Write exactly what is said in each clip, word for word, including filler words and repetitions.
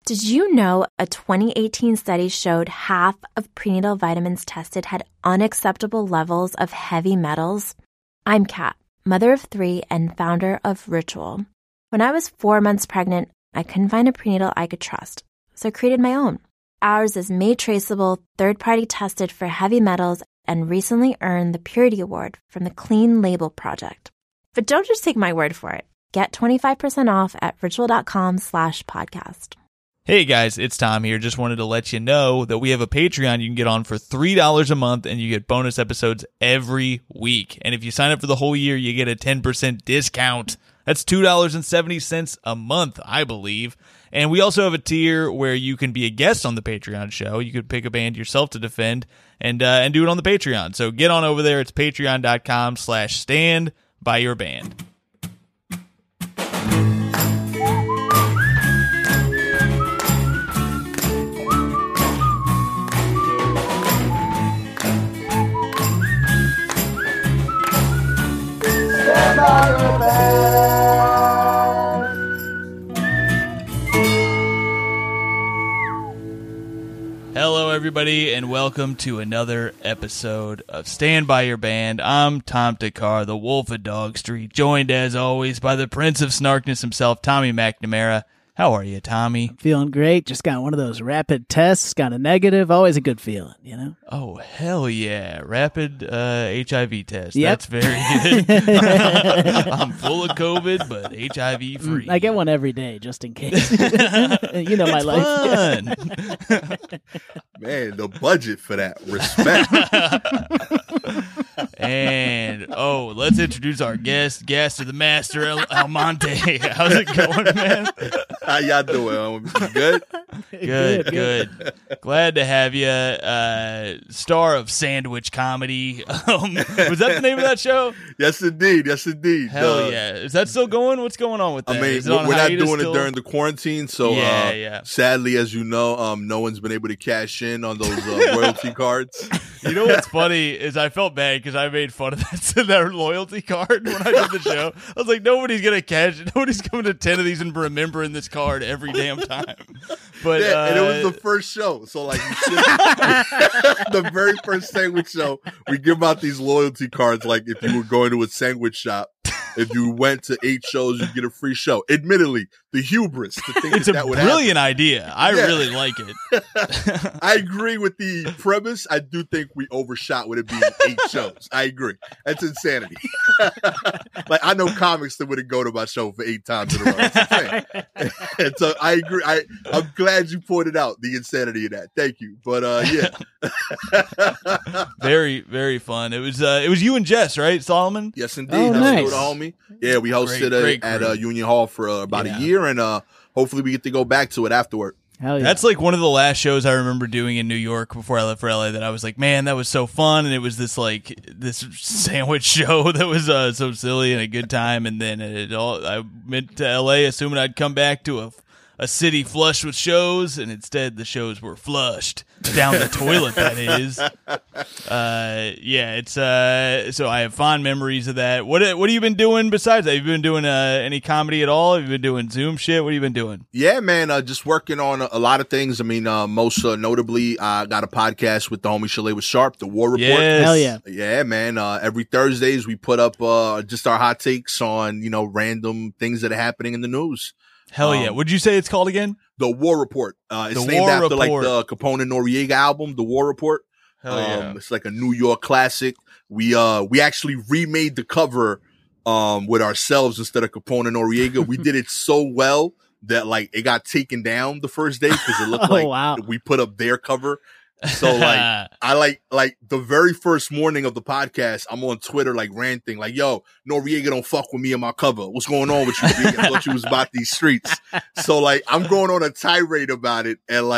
Did you know a twenty eighteen study showed half of prenatal vitamins tested had unacceptable levels of heavy metals? I'm Kat, mother of three and founder of Ritual. When I was four months pregnant, I couldn't find a prenatal I could trust, so I created my own. Ours is made traceable, third-party tested for heavy metals, and recently earned the Purity Award from the Clean Label Project. But don't just take my word for it. Get twenty-five percent off at ritual.com slash podcast. Hey guys, it's Tom here. Just wanted to let you know that we have a Patreon you can get on for three dollars a month and you get bonus episodes every week. And if you sign up for the whole year, you get a ten percent discount. That's two dollars and seventy cents a month, I believe. And we also have a tier where you can be a guest on the Patreon show. You could pick a band yourself to defend and uh, and do it on the Patreon. So get on over there. It's patreon.com slash stand by your band. Hello, everybody, and welcome to another episode of Stand By Your Band. I'm Tom Takar, the Wolf of Dog Street, joined as always by the Prince of Snarkness himself, Tommy McNamara. How are you, Tommy? Feeling great. Just got one of those rapid tests. Got a negative. Always a good feeling, you know? Oh, hell yeah. Rapid uh, H I V test. Yep. That's very good. I'm full of COVID, but H I V free. I get one every day, just in case. You know my it's life. Fun. Man, the budget for that. Respect. And, oh, let's introduce our guest, guest of the master, El- Almonte. How's it going, man? How y'all doing? Um, good? Good, good. Glad to have you. Uh, star of Sandwich Comedy. Um, was that the name of that show? Yes, indeed. Yes, indeed. Hell uh, yeah. Is that still going? What's going on with that? I mean, Is it on we're not hiatus doing still? it during the quarantine, so Yeah, uh, yeah. sadly, as you know, um, no one's been able to cash in on those uh, royalty cards. You know what's funny is I felt bad because I made fun of that, that loyalty card when I did the show. I was like, nobody's going to cash it. Nobody's coming to ten of these and remembering this card every damn time. But Yeah, uh, and it was the first show, so like you should, the very first sandwich show, we give out these loyalty cards. Like if you were going to a sandwich shop, if you went to eight shows, you get a free show. Admittedly, the hubris to think it's that, a that would brilliant idea. I Yeah. really like it. happen. I agree with the premise. I do think we overshot with it being eight shows. I agree. That's insanity. Like I know comics that wouldn't go to my show for eight times in a row. That's insane. And so I agree. I I'm glad you pointed out the insanity of that. Thank you. But uh, yeah, Very, very fun. It was uh, it was you and Jess, right, Solomon? yes indeed. Oh, Hosted nice. with a homie. Yeah, we hosted Great, uh, great at crew. uh, Union Hall for uh, about Yeah. a year, and uh, hopefully we get to go back to it afterward. Hell yeah. That's like one of the last shows I remember doing in New York before I left for L A that I was like, man, that was so fun. And it was this like this sandwich show that was uh, so silly and a good time. And then it all, I went to L A assuming I'd come back to a, a city flushed with shows. And instead the shows were flushed down the toilet, that is. Uh, yeah, it's uh, so I have fond memories of that. What what have you been doing besides that? Have you been doing uh, any comedy at all? Have you been doing Zoom shit? What have you been doing? Yeah, man, uh, just working on a, a lot of things. I mean, uh, most uh, notably, I got a podcast with the homie Chalet with Sharp, The War Report. Yes. Hell yeah. Yeah, man. Uh, every Thursdays we put up uh, just our hot takes on, you know, random things that are happening in the news. Hell Um, yeah. What'd you say it's called again? The War Report. Uh, it's The named War after Report. like the Capone and Noriega album, The War Report. Hell yeah. Um, it's like a New York classic. We uh we actually remade the cover um with ourselves instead of Capone and Noriega. We did it so well that like it got taken down the first day because it looked Oh, like wow. we put up their cover. So like I like like the very first morning of the podcast, I'm on Twitter like ranting like, "Yo, Noriega don't fuck with me in my cover. What's going on with you? Noriega? I thought you was about these streets." So like I'm going on a tirade about it, and like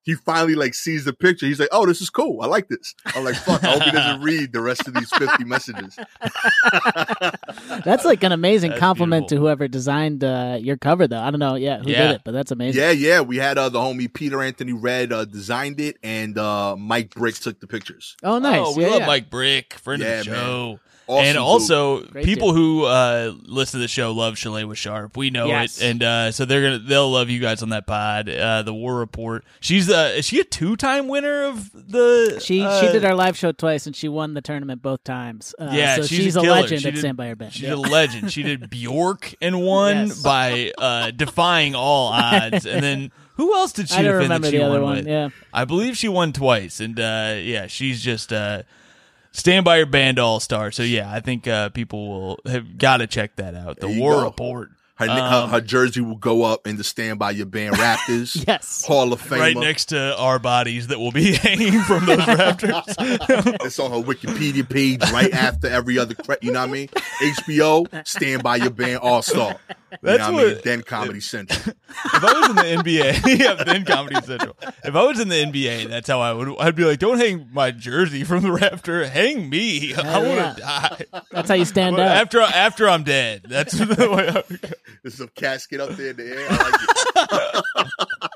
he finally like sees the picture. He's like, "Oh, this is cool. I like this." I'm like, "Fuck." I hope he doesn't read the rest of these fifty messages. That's like an amazing That's compliment beautiful. to whoever designed uh, your cover, though. I don't know, yeah, who Yeah. did it, but that's amazing. Yeah, yeah. We had uh, the homie Peter Anthony Red uh, designed it, and uh, Mike Brick took the pictures. Oh, nice. Oh, we yeah, love yeah. Mike Brick, friend Yeah, of the man. show. Awesome and dude. also, Great people dude. who uh, listen to the show love Shalewa Sharp. We know Yes. it, and uh, so they're gonna they'll love you guys on that pod. Uh, the War Report. She's uh, is she a two time winner of the? She uh, she did our live show twice, and she won the tournament both times. Uh, Yeah, so she's, she's, a, a, killer. legend She at did- Stand By Your Band. She's Yeah. a legend. She did Bjork and won Yes. by uh, defying all odds, and then. Who else did she I don't defend remember that she the other won one. with? Yeah, I believe she won twice, and uh, yeah, she's just uh, Stand By Your Band all star. So yeah, I think uh, people will have got to check that out. The There you War go. Report, Her, Um, her, her jersey will go up in the Stand By Your Band Raptors yes. Hall of Fame. right next to our bodies that will be hanging from those rafters. It's on her Wikipedia page right after every other, cre- you know what I mean? H B O, Stand By Your Band All Star. You That's know what I mean? what- Then Comedy Central. If I was in the N B A, yeah, then Comedy Central. If I was in the N B A, that's how I would. I'd be like, don't hang my jersey from the rafter. Hang me. I Hell want to yeah. die. That's how you stand Well, up. after after I'm dead. That's the way. I would go. There's some casket up there in the air. I like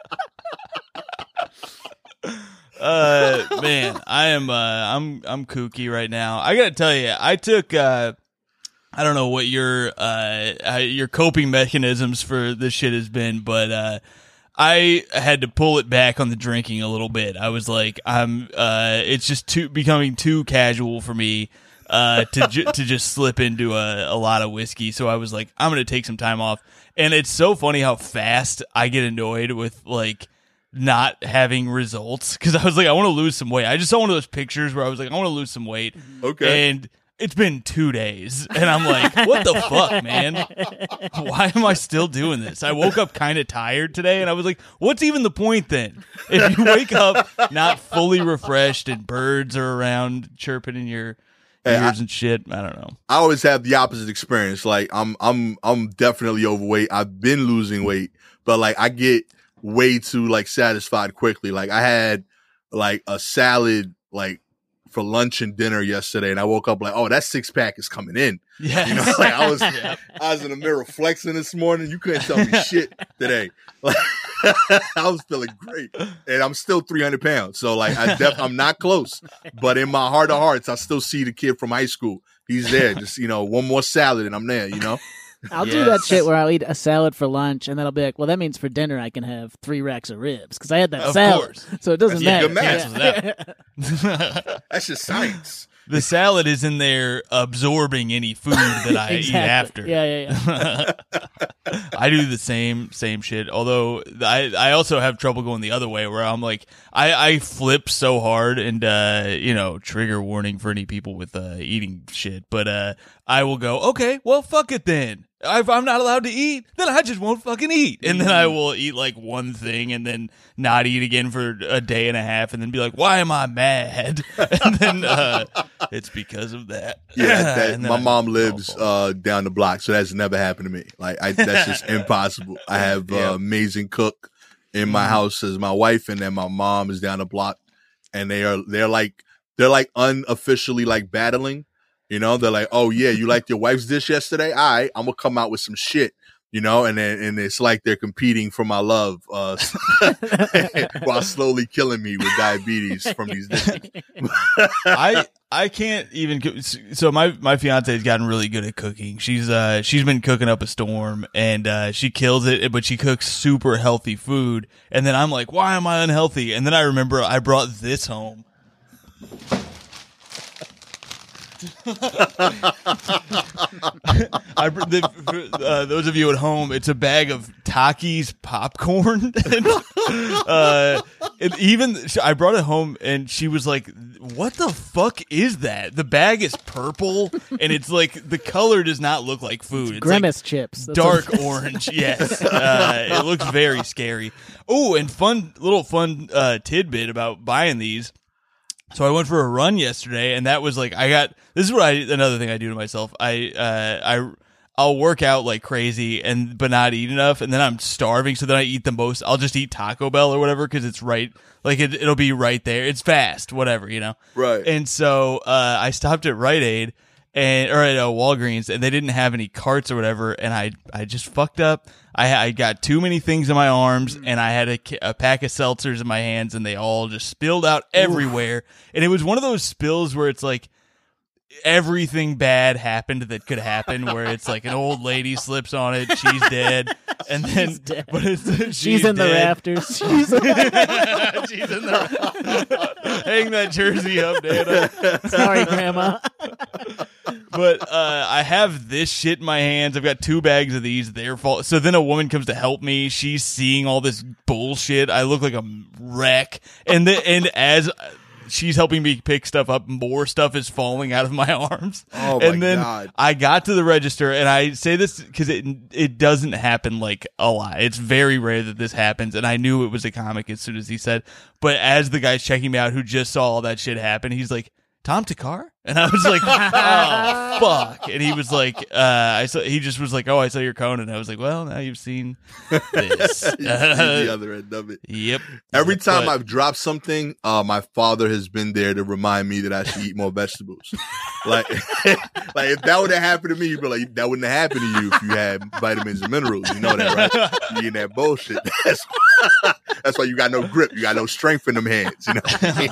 it. Uh, man, I am. Uh, I'm. I'm kooky right now. I gotta tell you, I took. Uh, I don't know what your uh uh, your coping mechanisms for this shit has been, but uh, I had to pull it back on the drinking a little bit. I was like, I'm. Uh, it's just too becoming too casual for me. Uh, to ju- to just slip into a, a lot of whiskey, so I was like, I'm gonna take some time off, and it's so funny how fast I get annoyed with like not having results because I was like, I want to lose some weight. I just saw one of those pictures where I was like, I want to lose some weight, Okay. and it's been two days, and I'm like, what the fuck, man? Why am I still doing this? I woke up kind of tired today, and I was like, what's even the point then? If you wake up not fully refreshed and birds are around chirping in your Hey, I- ears and shit, I don't know. I always have the opposite experience. Like I'm, I'm, I'm definitely overweight. I've been losing weight, but like I get way too like satisfied quickly. Like I had like a salad like for lunch and dinner yesterday, and I woke up like, oh, that six pack is coming in. Yeah, You know, like I was, Yeah. I was in the mirror flexing this morning. You couldn't tell me shit today. Like I was feeling great, and I'm still three hundred pounds. So like I, def- I'm not close, but in my heart of hearts, I still see the kid from high school. He's there. Just you know, one more salad, and I'm there. You know. I'll do that Yes. shit where I'll eat a salad for lunch, and then I'll be like, well, that means for dinner I can have three racks of ribs because I had that Of salad. course. So it doesn't Yeah, matter. good math. Yeah. That's just science. The salad is in there absorbing any food that I eat Exactly. after. Yeah, yeah, yeah. I do the same same shit. Although I I also have trouble going the other way where I'm like I, I flip so hard and uh you know trigger warning for any people with uh eating shit. But uh I will go okay well fuck it then. If I'm not allowed to eat, then I just won't fucking eat. And then I will eat like one thing and then not eat again for a day and a half and then be like, why am I mad? And then uh, it's because of that. Yeah, that, And then my I- mom lives uh, down the block, so that's never happened to me. Like, I, that's just impossible. I have uh, Yeah. amazing cook in my house as my wife, and then my mom is down the block, and they are they're like they're like unofficially like battling. You know, they're like, oh yeah, you liked your wife's dish yesterday? All right, I'm gonna come out with some shit. You know, and then and it's like they're competing for my love, uh, while slowly killing me with diabetes from these dishes. I I can't even co- so my my fiance has gotten really good at cooking. She's uh she's been cooking up a storm and uh she kills it, but she cooks super healthy food. And then I'm like, why am I unhealthy? And then I remember I brought this home. I, br- the, for, uh, those of you at home, it's a bag of Takis popcorn. and, uh, and even I brought it home, and she was like, "What the fuck is that?" The bag is purple, and it's like the color does not look like food. It's Grimace like chips. That's dark what- orange. Yes, uh, it looks very scary. Oh, and fun little fun uh, tidbit about buying these. So I went for a run yesterday, and that was like I got. This is what I another thing I do to myself. I uh, I'll work out like crazy and but not eat enough, and then I'm starving. So then I eat the most. I'll just eat Taco Bell or whatever because it's right, like it, it'll be right there. It's fast, whatever, you know. Right. And so uh, I stopped at Rite Aid and or at uh, Walgreens, and they didn't have any carts or whatever, and I I just fucked up. I I got too many things in my arms, and I had a, a pack of seltzers in my hands, and they all just spilled out everywhere. Oof. And it was one of those spills where it's like everything bad happened that could happen, where it's like an old lady slips on it, she's dead, and then She's dead. but it's she's, She's in dead. the rafters. She's she's in the hang that jersey up, Dana. Sorry, Grandma. But uh, I have this shit in my hands. I've got two bags of these. Their fault. So then a woman comes to help me. She's seeing all this bullshit. I look like a wreck, and the, and as she's helping me pick stuff up, more stuff is falling out of my arms. Oh my and then God. I got to the register, and I say this because it it doesn't happen like a lot. It's very rare that this happens, and I knew it was a comic as soon as he said. But as the guy's checking me out, who just saw all that shit happen, he's like, Tom Takar? And I was like, oh, fuck. And he was like, uh, I saw, he just was like, oh, I saw your Conan. I was like, well, now you've seen this. You see the other end of it. Yep. Every time But- I've dropped something, uh, my father has been there to remind me that I should eat more vegetables. like, like if that would have happened to me, you'd be like, that wouldn't have happened to you if you had vitamins and minerals. You know that, right? You eating that bullshit. That's, that's why you got no grip. You got no strength in them hands. You know.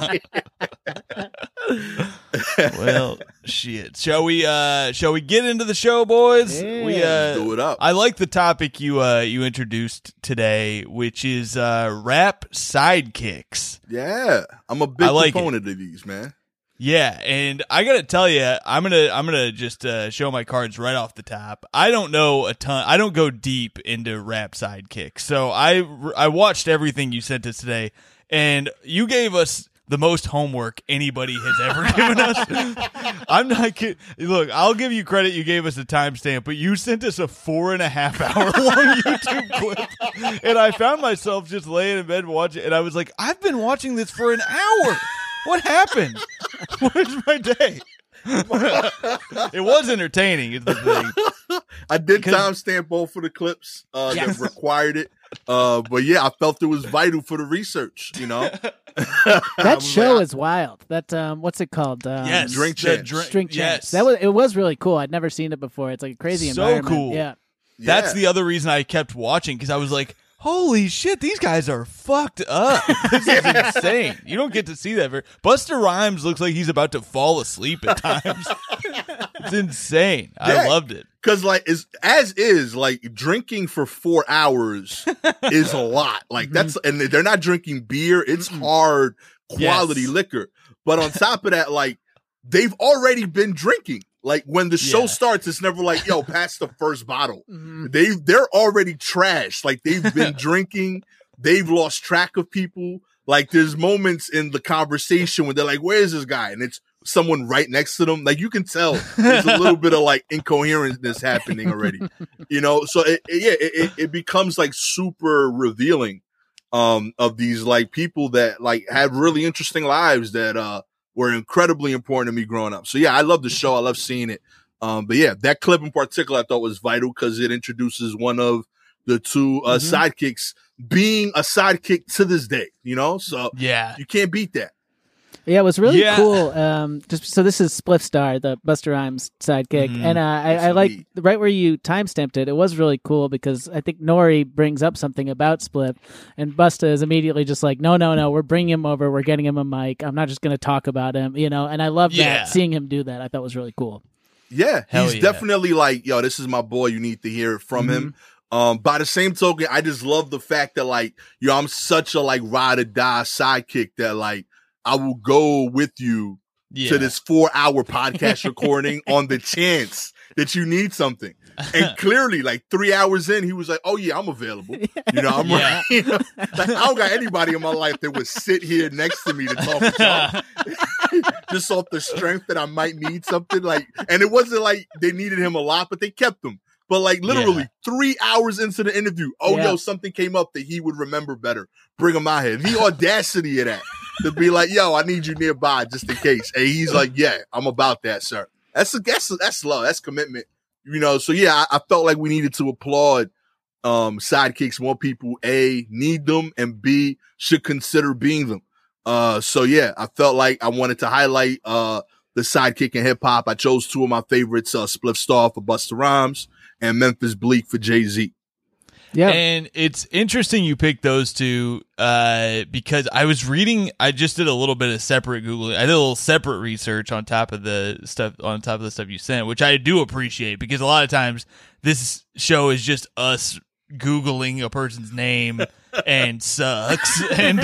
Well, shit. Shall we? Uh, shall we get into the show, boys? Yeah. We uh, Do it up. I like the topic you uh you introduced today, which is uh rap sidekicks. Yeah, I'm a big I like proponent of these, man. Yeah, and I gotta tell you, I'm gonna I'm gonna just uh, show my cards right off the top. I don't know a ton. I don't go deep into rap sidekicks, so I I watched everything you sent us today, and you gave us the most homework anybody has ever given us. I'm not kidding. Look, I'll give you credit. You gave us a timestamp, but you sent us a four and a half hour long YouTube clip, and I found myself just laying in bed watching, and I was like, I've been watching this for an hour. What happened? Where's my day? It was entertaining, is the thing. I did Because- timestamp both of the clips uh, Yes. that required it. Uh, but yeah, I felt it was vital for the research, you know? I That was show like, is wild. That um, what's it called? Um, Yes, Drink the Champs. drink- Drink yes. Champs. That was it. Was really cool. I'd never seen it before. It's like a crazy So environment. cool. Yeah. yeah. That's the other reason I kept watching, because I was like, holy shit, these guys are fucked up. This is insane. You don't get to see that. Very- Busta Rhymes looks like he's about to fall asleep at times. It's insane. I Yeah. loved it. Because, like, is as is, like, drinking for four hours is a lot. Like, that's, and they're not drinking beer. It's hard quality Yes. liquor. But on top of that, like, they've already been drinking. Like, when the show Yeah. starts, it's never like, yo, pass the first bottle. Mhm. They, they're already trashed. Like, they've been drinking. They've lost track of people. Like, there's moments in the conversation when they're like, where's this guy? And it's someone right next to them. Like, you can tell there's a little bit of like incoherentness happening already, you know? So it, it, yeah, it, it, it becomes like super revealing, um, of these like people that like had really interesting lives that, uh, were incredibly important to me growing up. So yeah, I love the show. I love seeing it. Um, but yeah, that clip in particular I thought was vital because it introduces one of the two uh, Mhm. sidekicks being a sidekick to this day, you know? So Yeah. you can't beat that. Yeah, it was really Yeah. cool. Um, just so this is Spliff Star, the Busta Rhymes sidekick, Mhm. and uh, I, Yes, I like indeed. right where you timestamped it. It was really cool because I think Nori brings up something about Spliff, and Busta is immediately just like, "No, no, no, we're bringing him over. We're getting him a mic. I'm not just going to talk about him, you know." And I love Yeah. that seeing him do that. I thought was really cool. Yeah, Hell he's yeah. definitely like, yo, this is my boy. You need to hear it from him. Um, by the same token, I just love the fact that like, yo, I'm such a like ride or die sidekick that like I will go with you Yeah. to this four hour podcast recording on the chance that you need something. And clearly, like three hours in, he was like, "Oh yeah, I'm available." You know, I'm Yeah. you know, like, I don't got anybody in my life that would sit here next to me to talk to y'all. Just off the strength that I might need something. Like, and it wasn't like they needed him a lot, but they kept him. But like literally Yeah. three hours into the interview, oh Yeah. yo, something came up that he would remember better. Bring him out here. The audacity of that to be like, yo, I need you nearby just in case. And he's like, yeah, I'm about that, sir. That's that's that's love. That's commitment. you know, so yeah, I, I felt like we needed to applaud um, sidekicks. More people, A, need them, and B, should consider being them. Uh, so yeah, I felt like I wanted to highlight uh, the sidekick in hip hop. I chose two of my favorites, uh, Spliff Star for Busta Rhymes and Memphis Bleek for Jay-Z. Yeah. And it's interesting you picked those two uh, because I was reading, I just did a little bit of separate Googling. I did a little separate research on top of the stuff, on top of the stuff you sent, which I do appreciate because a lot of times this show is just us Googling a person's name and sucks and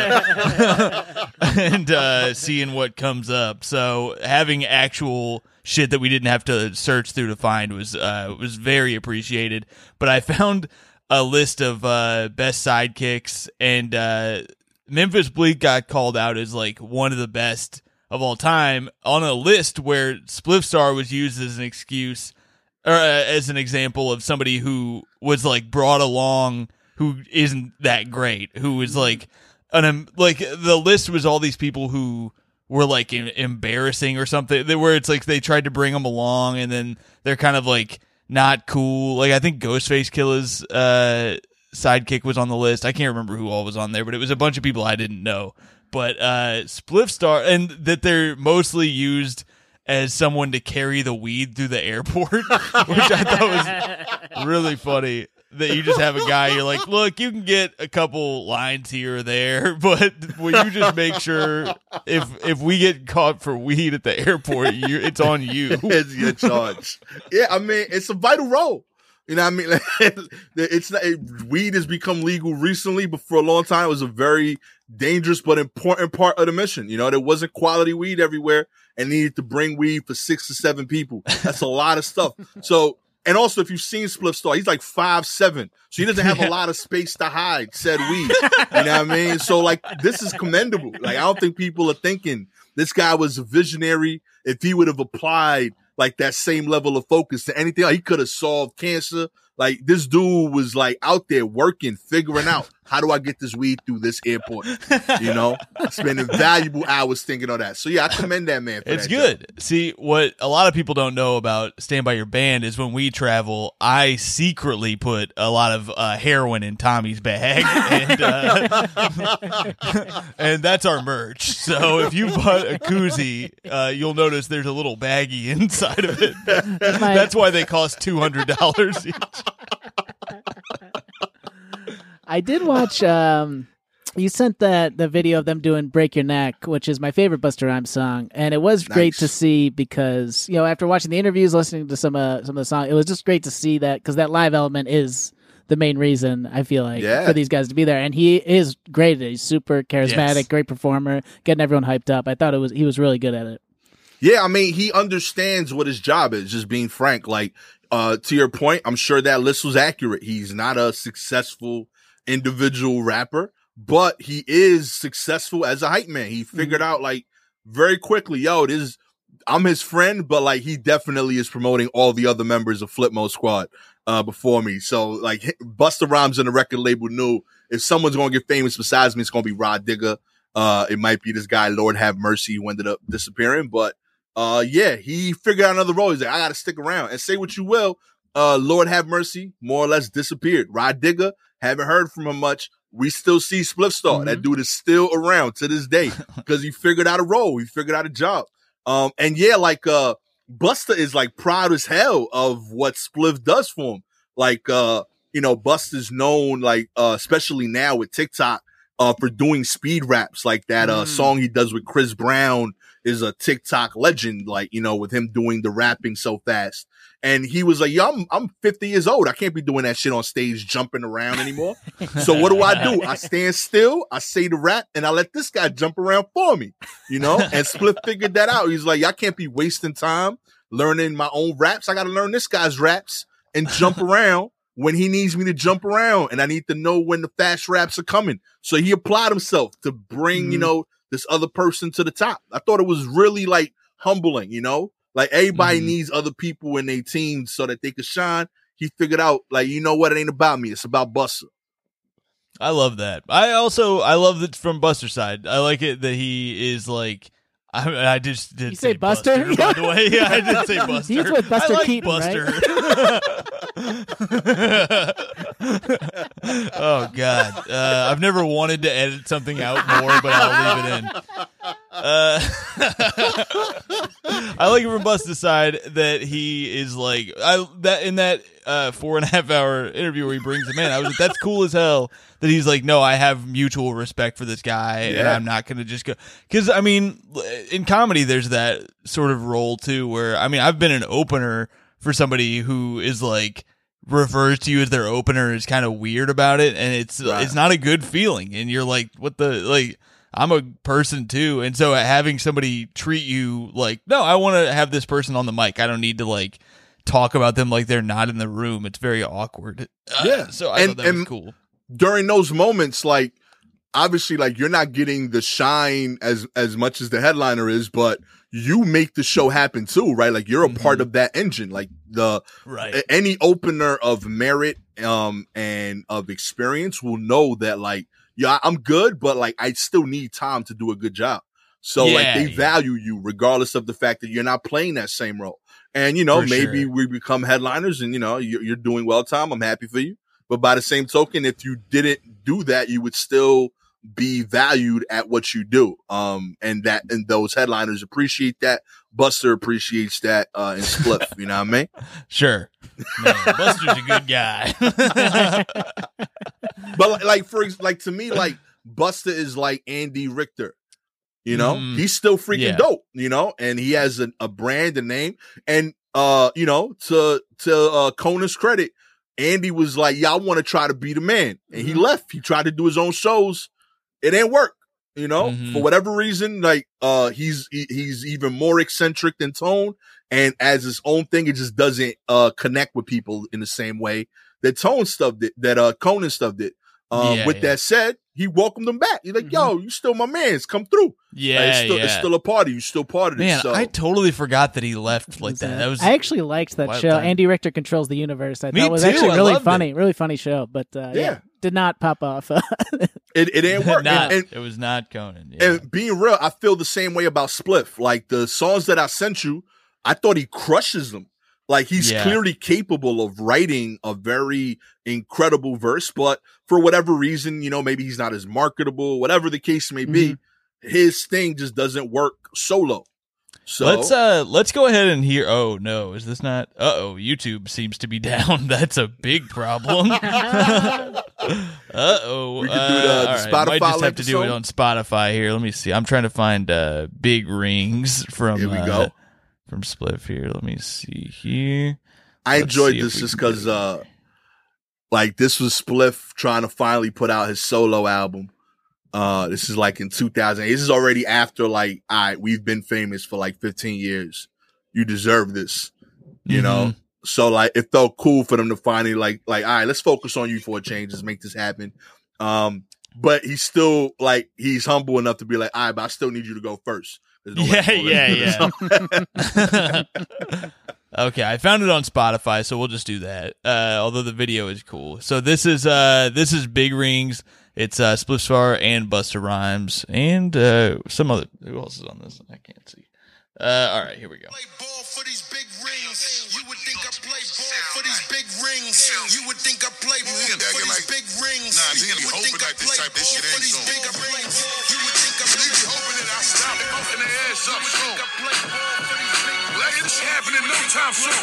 uh, and uh, seeing what comes up. So having actual shit that we didn't have to search through to find was uh, was very appreciated. But I found a list of uh, best sidekicks, and uh, Memphis Bleek got called out as like one of the best of all time on a list where Spliff Star was used as an excuse or uh, as an example of somebody who was like brought along who isn't that great, who was like an um, like the list was all these people who were like em- embarrassing or something, where it's like they tried to bring them along and then they're kind of like not cool. Like I think Ghostface Killer's uh, sidekick was on the list. I can't remember who all was on there, but it was a bunch of people I didn't know. But uh, Spliff Star, and that they're mostly used as someone to carry the weed through the airport, which I thought was really funny. That you just have a guy, you're like, look, you can get a couple lines here or there, but will you just make sure if if we get caught for weed at the airport, you, it's on you. It's your charge. Yeah, I mean, it's a vital role. You know what I mean? Like, it's not, it, weed has become legal recently, but for a long time, it was a very dangerous but important part of the mission. You know, there wasn't quality weed everywhere and needed to bring weed for six to seven people. That's a lot of stuff. So, and also, if you've seen Spliff Star, he's like five seven, so he doesn't have a lot of space to hide said weed. You know what I mean? So, like, this is commendable. Like, I don't think people are thinking this guy was a visionary. If he would have applied like that same level of focus to anything, he could have solved cancer. Like, this dude was like out there working, figuring out how do I get this weed through this airport? You know, spending valuable hours thinking of that. So yeah, I commend that man. For it's that good. job. See, what a lot of people don't know about Stand By Your Band is when we travel, I secretly put a lot of uh, heroin in Tommy's bag, and uh, and that's our merch. So if you bought a koozie, uh, you'll notice there's a little baggie inside of it. That's why they cost two hundred dollars each. I did watch. Um, you sent that the video of them doing "Break Your Neck," which is my favorite Busta Rhymes song, and it was great Nice. to see because you know after watching the interviews, listening to some uh, some of the song, it was just great to see that because that live element is the main reason I feel like Yeah. for these guys to be there, and he is great. He's super charismatic, Yes. great performer, getting everyone hyped up. I thought it was he was really good at it. Yeah, I mean, he understands what his job is, just being frank. Like, uh, to your point, I'm sure that list was accurate. He's not a successful individual rapper, but he is successful as a hype man. He figured out, like, very quickly, yo, this I'm his friend, but, like, he definitely is promoting all the other members of Flipmode Squad uh, before me. So, like, Busta Rhymes and the record label knew if someone's going to get famous besides me, it's going to be Rod Digger. Uh, it might be this guy, Lord Have Mercy, who ended up disappearing, but Uh, yeah, he figured out another role. He's like, I got to stick around. And say what you will, uh, Lord Have Mercy more or less disappeared. Rod Digger, haven't heard from him much. We still see Spliff Star. Mm-hmm. That dude is still around to this day because he figured out a role. He figured out a job. Um, and yeah, like, uh, Busta is like proud as hell of what Spliff does for him. Like, uh, you know, Busta's known, like, uh, especially now with TikTok, uh, for doing speed raps like that, uh, Mm. song he does with Chris Brown is a TikTok legend, like, you know, with him doing the rapping so fast. And he was like, yo, I'm, I'm fifty years old. I can't be doing that shit on stage, jumping around anymore. So what do I do? I stand still, I say the rap, and I let this guy jump around for me, you know? And Spliff figured that out. He's like, I can't be wasting time learning my own raps. I got to learn this guy's raps and jump around when he needs me to jump around. And I need to know when the fast raps are coming. So he applied himself to bring, Mhm. you know, this other person to the top. I thought it was really like humbling, you know, like everybody Mhm. needs other people in their team so that they could shine. He figured out, like, you know what? It ain't about me. It's about Busta. I love that. I also I love that from Buster's side. I like it that he is like, I, I just did You say say Buster, Buster? by the way. Yeah, I did say Buster. He's with Buster I like Keaton, Buster. right? Oh God, uh, I've never wanted to edit something out more, but I'll leave it in. Uh, I like it from Busta's side that he is like I that in that uh, four and a half hour interview where he brings him in. I was like, that's cool as hell. That he's like, no, I have mutual respect for this guy, and Yeah. I'm not going to just go. Because, I mean, in comedy, there's that sort of role, too, where, I mean, I've been an opener for somebody who is like, refers to you as their opener is kind of weird about it, and it's Right. it's not a good feeling. And you're like, what the, like, I'm a person, too. And so having somebody treat you like, no, I want to have this person on the mic. I don't need to, like, talk about them like they're not in the room. It's very awkward. Uh, Yeah. So I And- thought that was and- cool. During those moments, like obviously, like you're not getting the shine as as much as the headliner is, but you make the show happen too, right? Like you're a Mhm. part of that engine. Like the Right. a- any opener of merit um and of experience will know that like yeah, I'm good, but like I still need time to do a good job. So like Yeah, they yeah. value you regardless of the fact that you're not playing that same role. And you know, For maybe sure. we become headliners and you know, you're, you're doing well, Tom. I'm happy for you. But by the same token, if you didn't do that, you would still be valued at what you do. Um, and that, and those headliners appreciate that. Buster appreciates that, uh, in Spliff, you know what I mean? Sure. Man, Buster's a good guy. But like, like for, ex- like to me, like Buster is like Andy Richter, you know, Mhm. he's still freaking Yeah. dope, you know, and he has a, a brand, a name. And, uh, you know, to, to, uh, Conan's credit, Andy was like, yeah, I want to try to be the man. And he Mhm. left. He tried to do his own shows. It ain't work. You know, Mhm. for whatever reason, like, uh, he's, he, he's even more eccentric than Tone. And as his own thing, it just doesn't, uh, connect with people in the same way that Tone stuff did, that, uh, Conan stuff did. Um, Yeah, with yeah. that said, he welcomed them back. He's like, yo, you still my man's, come through. Yeah, Like, it's, still, yeah. it's still a party. You still part of Man, this. So. I totally forgot that he left like Was, that. uh, That was I actually liked that wild show. time. Andy Richter Controls the Universe. I Me thought it was too. actually I really loved funny, really funny show. But uh, yeah. Yeah. did not pop off. it, it ain't work. not, and, and, it was not Conan. Yeah. And being real, I feel the same way about Spliff. Like the songs that I sent you, I thought he crushes them. Like he's Yeah. clearly capable of writing a very incredible verse, but for whatever reason, you know, maybe he's not as marketable, whatever the case may be, his thing just doesn't work solo. So let's uh let's go ahead and hear. Oh no, is this not? Uh oh, YouTube seems to be down. That's a big problem. uh oh, We could do the- the Might Spotify just have link to or do it something? on Spotify here. Let me see. I'm trying to find uh big rings from Here we uh, go. from Spliff here. Let me see here. I let's enjoyed see if this we just can because, get it. uh, like, this was Spliff trying to finally put out his solo album. Uh, this is like in two thousand. This is already after, like, all right, we've been famous for like fifteen years. You deserve this, you know? Mm-hmm. So, like, it felt cool for them to finally, like, like, all right, let's focus on you for a change. Let's make this happen. Um, but he's still, like, he's humble enough to be like, all right, but I still need you to go first. There's no way Yeah, I'm gonna yeah, do this. yeah. Okay, I found it on Spotify, so we'll just do that. Uh, although the video is cool. So this is uh this is Big Rings. It's uh Spliff Star and Busta Rhymes and uh some other. Who else is on this? I can't see. Uh, all right, here we go. Play ball for these big rings. You would think I play ball for these big rings. You would think I play ball for these big rings. Nah, niggas be You would hoping think I that this play type of ball shit for ain't these soon. big rings. You would think I play Niggas be ball hoping that I stop pumping their ass up soon. I play ball for these big Let it happen in no time soon.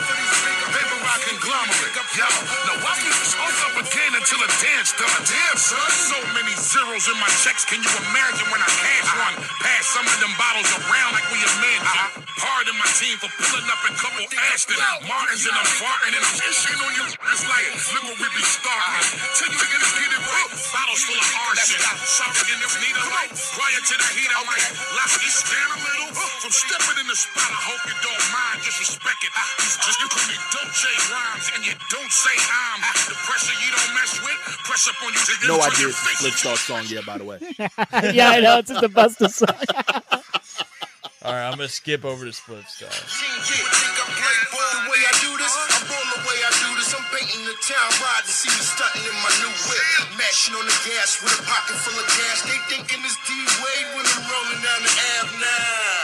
Paper rock conglomerate. Yo, now watch me just hold up again until the dance done. Damn, son. So many zeros in my checks. Can you imagine when I cash one? Pass some of them bottles around like we a man. Pardon my team for pulling up in couple Ashton Martins and I'm farting and I'm ishing on you. It's like, look what we be starting. Till you get it, get it right. Bottles full of arson. Something in this need a light. Prior to the heat, I might lock you stand a little. From stepping in the spot, I hope you don't mind. Just respect it. Just you call me Dolce Rhymes and you don't say I'm the pressure you don't mess with. Press up on you. till you No turn idea your it's a face. Spliff Star song yet, by the way. Yeah, I know. It's just a Busta song. All right, I'm gonna skip over to Spliff Star. You would think I play ball the way I do this. I ball the way I do this. I'm painting the town ride to see me stunting in my new whip. Mashing on the gas with a pocket full of gas. They thinking it's D-Wade when I'm rolling down the Ave now.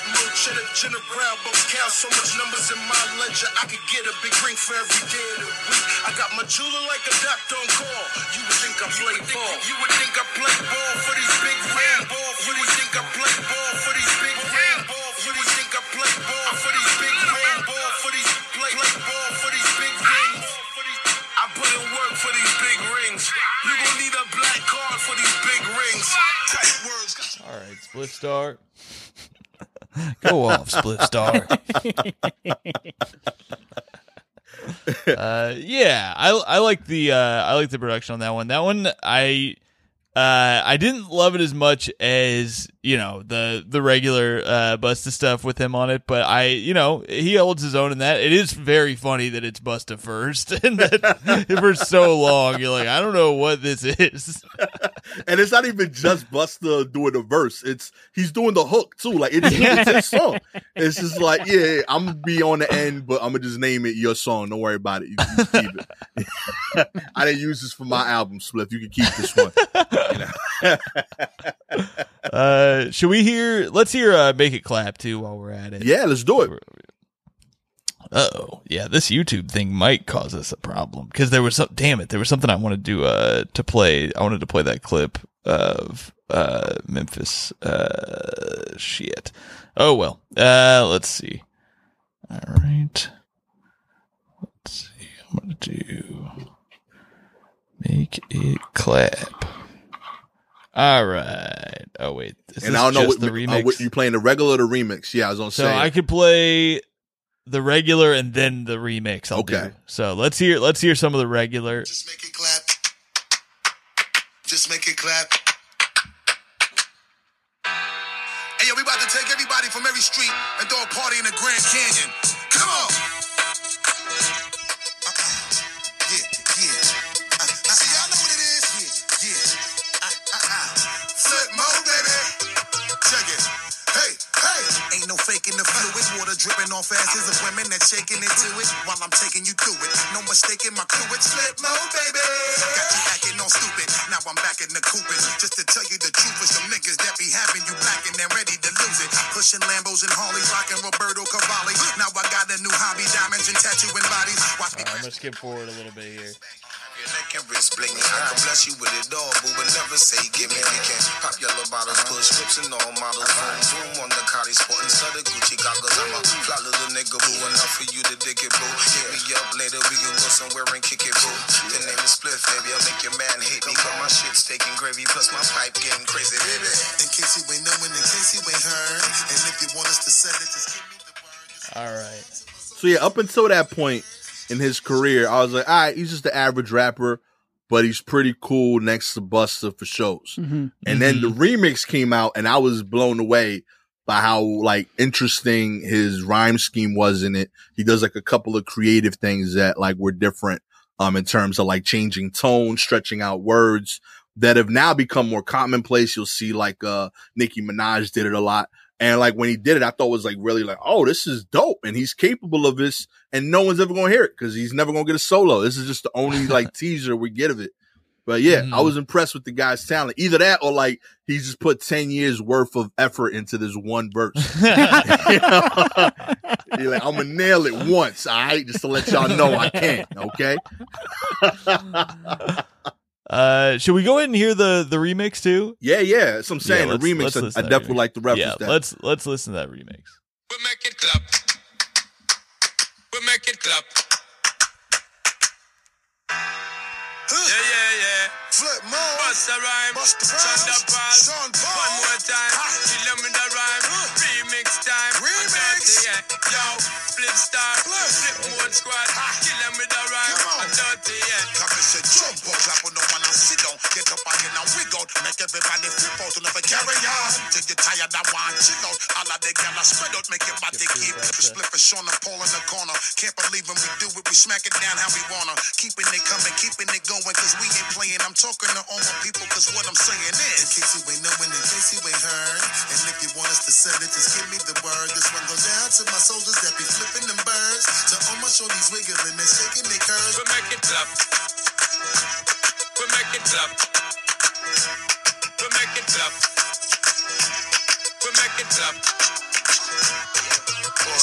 more cheddar general, but count so much numbers in my ledger. I could get a big ring for every day of the week. I got my jeweler like a doctor on call. You would think I play ball. You would think I play ball for these big ring ball. You would think I play ball for these big ring ball. You would think I play ball for these big ring ball for these play play ball for these big rings. I put in work for these big rings. You gon' need a black card for these big rings. Tight words. All right, Split Star. Go off, Split Star. uh, yeah, I I like the uh, I like the production on that one. That one I uh, I didn't love it as much as, you know, the the regular uh, Busta stuff with him on it, but I you know he holds his own in that. It is very funny that it's Busta first, and that for so long you're like, I don't know what this is. And it's not even just Busta doing the verse. It's he's doing the hook too. Like it's, it's his song. It's just like, yeah, I'm gonna be on the end, but I'm gonna just name it your song. Don't worry about it. You can just keep it. I didn't use this for my album, Spliff. You can keep this one. You know? uh, should we hear? Let's hear uh, "Make It Clap" too while we're at it. Yeah, let's do it. Uh oh, yeah, this YouTube thing might cause us a problem because there was some. Damn it, there was something I wanted to uh to play. I wanted to play that clip of uh Memphis. Uh, shit. Oh well. Uh, let's see. All right. Let's see. I'm gonna do "Make It Clap." All right. Oh wait, is And this I don't know just what, the uh, remix. what you playing, the regular or the remix? Yeah, I was on. So saying. I could play the regular and then the remix. I'll Okay. do. So let's hear let's hear some of the regular. Just make it clap. Just make it clap. Hey, yo, we about to take everybody from every street and throw a party in the Grand Canyon. Come on. Uh-uh. Yeah, yeah. Uh, uh, See, y'all know what it is? Yeah, yeah. Uh, uh, uh. Flip mode, baby. Check it. Hey, hey. Ain't no faking the fluid. Water dripping off asses of women that shaking into it while I'm taking you through it. No mistaking my crew. It's flip mode, baby. Got you acting all stupid. Now I'm back in the coopin'. Just to tell you the truth for some niggas that be having you black and then ready to lose it. Pushing Lambos and Harleys, rocking Roberto Cavalli. Now I got a new hobby, diamonds and tattooing bodies. Watch me. All right, I'm gonna skip forward a little bit here. Your neck and wrist bling. I can bless you with it all, boo, but never say give me. We can pop yellow bottles, push whips and all models. Vroom, vroom on the Cardi sporting studded Gucci goggles. I'm a fly little nigga, boo, enough for you to dig it, boo. Hit me up later, we can go somewhere and kick it, boo. The name is Spliff, baby, I'll make your man hate me. But my shit's steak and gravy, plus my pipe getting crazy, baby. In case you ain't knowing, in case you ain't heard, and if you want us to send it, just give me the word. All right. So yeah, up until that point in his career, I was like, all right, he's just the average rapper, but he's pretty cool next to Busta for shows. Mm-hmm. And then the remix came out, and I was blown away by how like interesting his rhyme scheme was in it. He does like a couple of creative things that like were different, um, in terms of like changing tone, stretching out words that have now become more commonplace. You'll see like uh Nicki Minaj did it a lot. And like when he did it, I thought it was like really like, oh, this is dope. And he's capable of this, and no one's ever going to hear it because he's never going to get a solo. This is just the only like teaser we get of it. But yeah, Mhm. I was impressed with the guy's talent. Either that or like he's just put ten years worth of effort into this one verse. You know? You're like, I'm going to nail it once. All right. Just to let y'all know I can. Okay. Uh, should we go ahead and hear the the remix too? Yeah. Yeah. That's what I'm saying. Yeah, the remix, let's I, listen I to that definitely remix. like the reference Yeah, that. let's let's listen to that remix. We make it clap. We make it clap. Yeah, yeah, yeah. Flip mode. Bust a rhyme. Bust the rhymes. Sean Paul. One more time. Kill them with the rhyme. Remix time. Remix. Yeah. Yo, Flip Star. Flip mode squad. Kill them with the rhyme. I'm dirty, yeah. Come and say jump up. Clap on the one and sit down. Get up again and wiggle out. Make everybody flip out. And never carry on. Till you're tired, I want chill out. All of the gyal spread out. Make your body keep. Split for Sean and Paul in the corner. Can't believe when we do it. We smack it down how we wanna. Keeping it coming. Keeping it going. Cause we ain't playing. I'm talking to all my people. Cause what I'm saying is, in case you ain't knowing, in case you ain't heard, and if you want us to send it, just give me the word. This one goes out to my soldiers that be flipping them birds. To all my shorties wiggling and shaking their curves. We make it clap. We make it clap. We make it clap. We make it clap.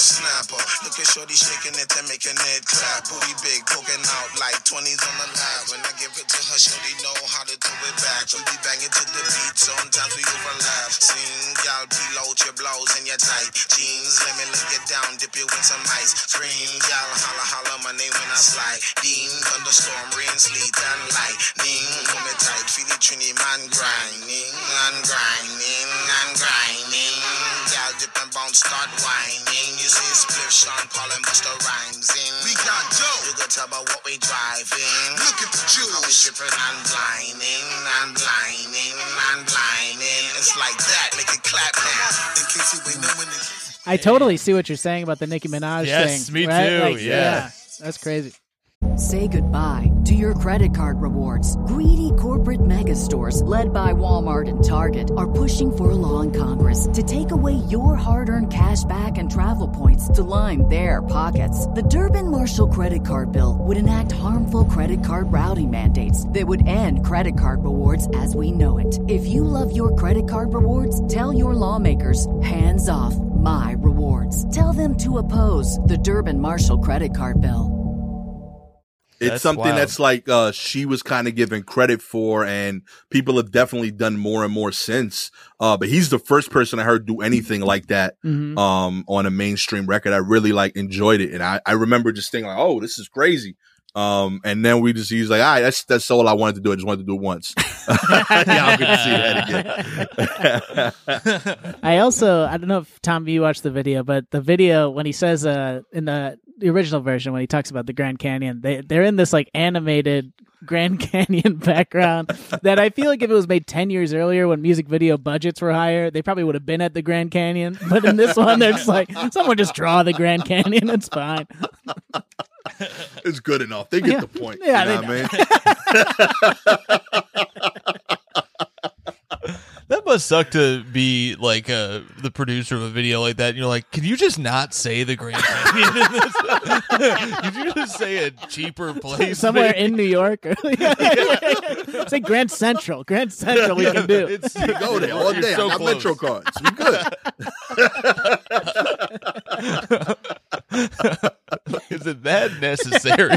snapper. Look at shorty shaking it and making it clap. Booty big, poking out like twenties on the lap. When I give it to her, shorty know how to do it back. We be banging to the beat, sometimes we overlap. Sing, y'all peel out your blouse and your tight jeans. Let me look it down, dip you in some ice. Scream, y'all holla holla my name when I slide. Dean, thunderstorm, rain, sleet, and lightning. Hold me tight, feel the trini man grinding, and grinding, and grinding. Y'all dip and bounce, start whining. You see Spliff, Sean Paul, and Busta Rhymes in. We got dope. You can tell by what we driving. Look at the How we jewels. tripping and blinding, and blinding, and blinding. It's like that, make it clap now. In case you ain't knowing it. I totally see what you're saying about the Nicki Minaj Yes, thing. me right? too, Like, yeah. That's crazy. Say goodbye to your credit card rewards. Greedy corporate mega stores, led by Walmart and Target, are pushing for a law in Congress to take away your hard-earned cash back and travel points to line their pockets. The Durbin-Marshall credit card bill would enact harmful credit card routing mandates that would end credit card rewards as we know it. If you love your credit card rewards, tell your lawmakers, hands off my rewards. Tell them to oppose the Durbin-Marshall credit card bill. It's That's something wild. that's like uh, she was kind of given credit for, and people have definitely done more and more since. Uh, but he's the first person I heard do anything like that Mhm. um, on a mainstream record. I really like enjoyed it, and I, I remember just thinking like, "Oh, this is crazy." Um, and then we just he's like, "All right, that's that's all I wanted to do. I just wanted to do it once." Yeah, I'm good to see that again. I also, I don't know if Tom, you watched the video, but the video when he says uh, in the the original version when he talks about the Grand Canyon, they they're in this like animated Grand Canyon background that I feel like if it was made ten years earlier when music video budgets were higher, they probably would have been at the Grand Canyon. But in this one, they're just like, someone just draw the Grand Canyon. It's fine. It's good enough. They get Yeah. the point. Yeah, you know they what I mean? That must suck to be like uh, the producer of a video like that. And you're like, can you just not say the Grand Canyon in this? Could you just say a cheaper place? Somewhere maybe? in New York. Say Grand Central. Grand Central we can do. It's, You go there all you're day. so I got close. Metro cards. We good. Is it that necessary?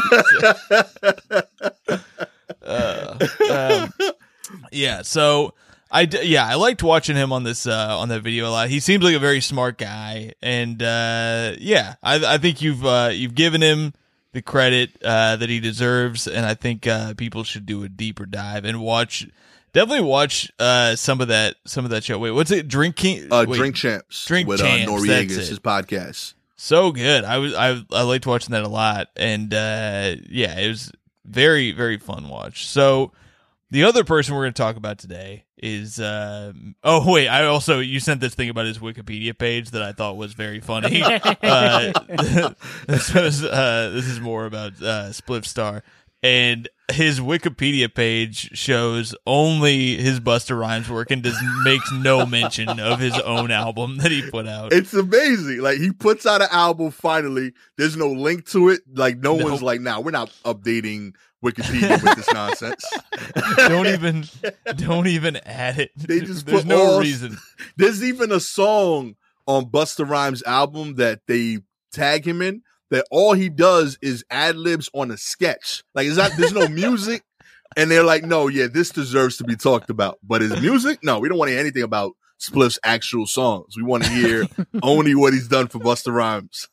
uh, um, yeah. So I d- yeah I liked watching him on this uh, on that video a lot. He seems like a very smart guy, and uh, yeah, I, I think you've uh, you've given him the credit uh, that he deserves, and I think uh, people should do a deeper dive and watch. Definitely watch uh, some of that some of that show. Wait, what's it? Drink King? Uh, Wait, Drink Champs Drink with Champs, uh, that's Noriegas, it. his podcast. So good. I was I I liked watching that a lot, and uh, yeah, it was very very fun watch. So the other person we're going to talk about today is uh, oh wait, I also you sent this thing about his Wikipedia page that I thought was very funny. uh, this was uh, this is more about uh, Spliff Star. And his Wikipedia page shows only his Busta Rhymes work and does makes no mention of his own album that he put out. It's amazing. Like he puts out an album finally. There's no link to it. Like no Nope. one's like, "Nah, we're not updating Wikipedia with this nonsense." don't even don't even add it. They just There's put no all- reason. There's even a song on Busta Rhymes' album that they tag him in that all he does is ad libs on a sketch. Like is that there's no music, and they're like, "No, yeah, this deserves to be talked about." But his music, no, we don't want to hear anything about Spliff's actual songs. We want to hear only what he's done for Busta Rhymes.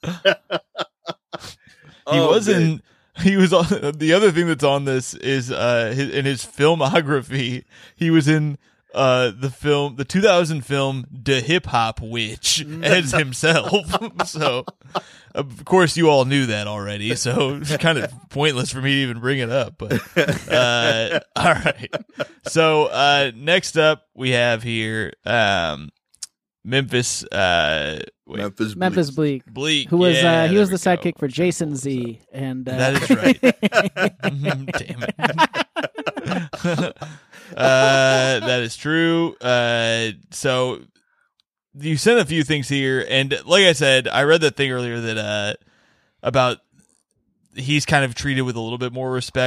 He Oh, was man. in. He was on. The other thing that's on this is uh his, in his filmography. He was in uh the film, the two thousand film, The Hip Hop Witch as himself. So, of course, you all knew that already. So it's kind of pointless for me to even bring it up. But uh, all right. So uh, next up, we have here um, Memphis. Uh, wait, Memphis, Bleak. Memphis Bleak, Bleak, who was yeah, uh, he there was the we go. sidekick for Jason Z, and uh, That is right. Damn it. uh, that is true. Uh, so you sent a few things here, and like I said, I read that thing earlier that uh about he's kind of treated with a little bit more respect.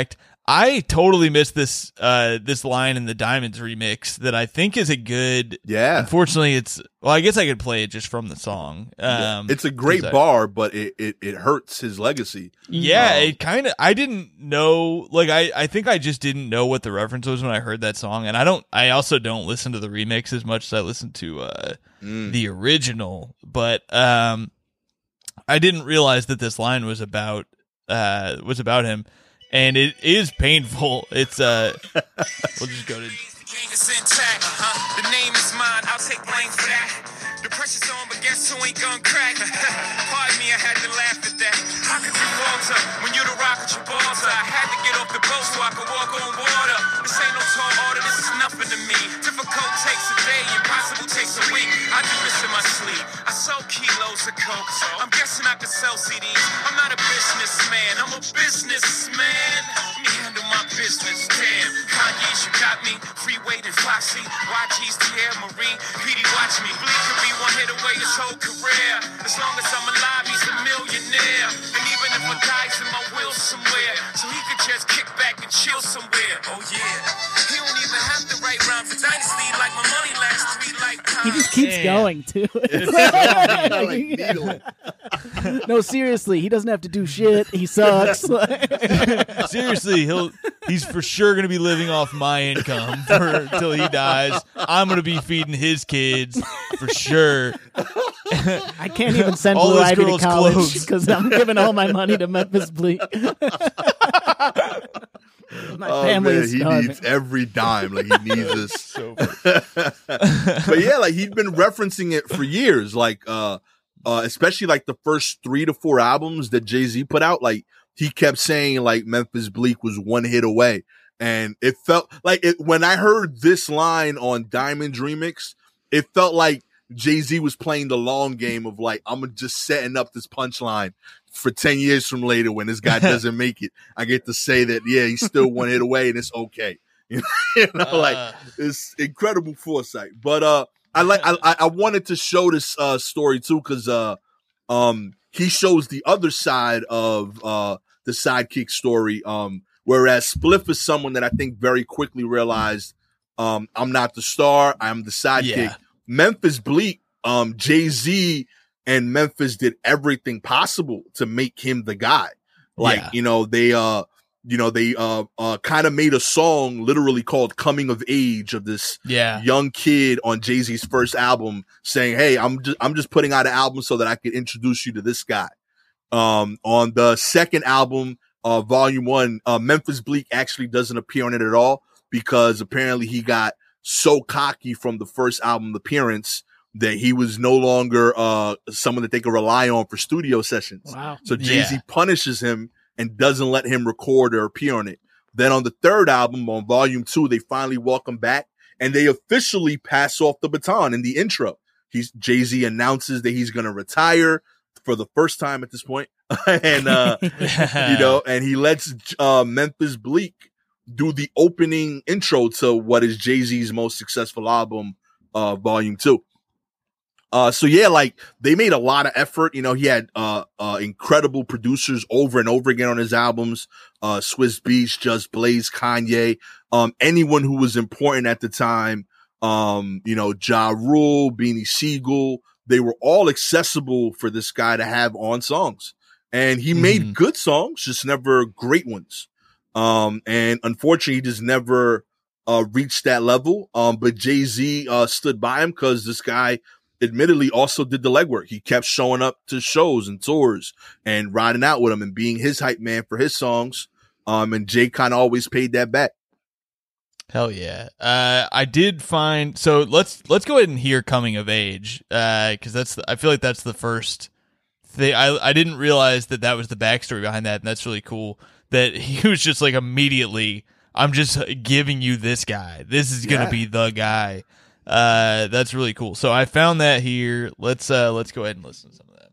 I totally missed this uh, this line in the Diamonds remix that I think is a good. Yeah. Unfortunately, it's well. I guess I could play it just from the song. Um, it's a great 'cause I- bar, but it, it, it hurts his legacy. Yeah, Um, it kind of. I didn't know. Like, I, I think I just didn't know what the reference was when I heard that song, and I don't. I also don't listen to the remix as much as I listen to uh, Mm. the original. But um, I didn't realize that this line was about uh was about him, and it is painful. It's uh, we'll just go to. Gang is intact, uh-huh. The name is mine, I'll take blame for that. The pressure's on, but guess who ain't gonna crack? Pardon me, I had to laugh at that. How could you falter when you're the rock at your balls? I had to get off the boat so I could walk on water. This ain't no tall order, this is nothing to me. Difficult takes a day, impossible takes a week. I do this in my sleep. I sold kilos of coke, so I'm guessing I could sell C Ds. I'm not a businessman, I'm a businessman. Let me handle my business, damn. Kanye's, you got me. Freeway and Foxy, Y G's, Thierry Marie, P D watch me. Bleak could be one hit away his whole career. As long as I'm alive, he's a millionaire. And even if I die, it's in my will somewhere. So he could just kick back and chill somewhere. Oh yeah. He don't even have to write rhymes for Dynasty like my money lasts three lifetimes. He just keeps Damn. going too. Like needling. No, seriously, he doesn't have to do shit. He sucks. Seriously, he'll he's for sure gonna be living off my income for until he dies. I'm gonna be feeding his kids for sure. I can't even send All Blue those Ivy to girls' college clothes. because I'm giving all my money to Memphis Bleak. My Oh family man, is he starving. needs every dime. Like he needs this. But yeah, like he'd been referencing it for years. Like uh, uh, especially like the first three to four albums that Jay-Z put out. Like he kept saying like Memphis Bleak was one hit away, and it felt like it when I heard this line on Diamond's remix, it felt like Jay-Z was playing the long game of like, I'm just setting up this punchline for ten years from later when this guy doesn't make it. I get to say that, yeah, he's still one hit away and it's okay. You know, you know Uh. like it's incredible foresight. But uh, I like, I, I wanted to show this uh, story too, because uh, um, he shows the other side of uh, the sidekick story. Um, whereas Spliff is someone that I think very quickly realized, um, I'm not the star, I'm the sidekick. Yeah. Memphis Bleak, um, Jay-Z and Memphis did everything possible to make him the guy. Like, Yeah. you know, they, uh, you know, they, uh, uh, kind of made a song literally called Coming of Age of this Yeah. young kid on Jay-Z's first album saying, hey, I'm just, I'm just putting out an album so that I can introduce you to this guy. Um, on the second album, uh, volume one, uh, Memphis Bleak actually doesn't appear on it at all because apparently he got so cocky from the first album appearance that he was no longer uh someone that they could rely on for studio sessions. Wow. So Jay-Z Yeah. punishes him and doesn't let him record or appear on it. Then on the third album, on volume two, they finally welcome back and they officially pass off the baton in the intro. He's Jay-Z announces that he's going to retire for the first time at this point. and, uh, you know, and he lets uh, Memphis Bleak do the opening intro to what is Jay-Z's most successful album, uh, volume two. Uh, so yeah, like they made a lot of effort. You know, he had, uh, uh, incredible producers over and over again on his albums. Uh, Swizz Beatz, Just Blaze, Kanye, um, anyone who was important at the time. Um, you know, Ja Rule, Beanie Siegel, they were all accessible for this guy to have on songs. And he made Mhm. good songs, just never great ones. Um, and unfortunately, he just never, uh, reached that level. Um, but Jay-Z, uh, stood by him because this guy admittedly also did the legwork. He kept showing up to shows and tours and riding out with him and being his hype man for his songs. Um, and Jay kind of always paid that back. Hell yeah. Uh, I did find, so let's, let's go ahead and hear Coming of Age. Uh, cause that's, the, I feel like that's the first thing. I, I didn't realize that that was the backstory behind that. And that's really cool that he was just like immediately, I'm just giving you this guy. This is going to Yeah. be the guy. Uh, that's really cool. So I found that here. Let's, uh, let's go ahead and listen to some of that.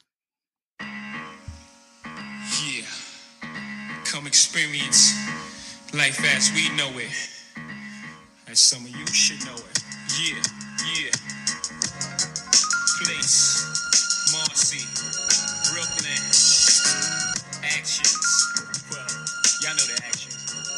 Yeah. Come experience life as we know it. As some of you should know it. Yeah, yeah. Place, Marcy, Brooklyn. Actions. Well, y'all know the actions.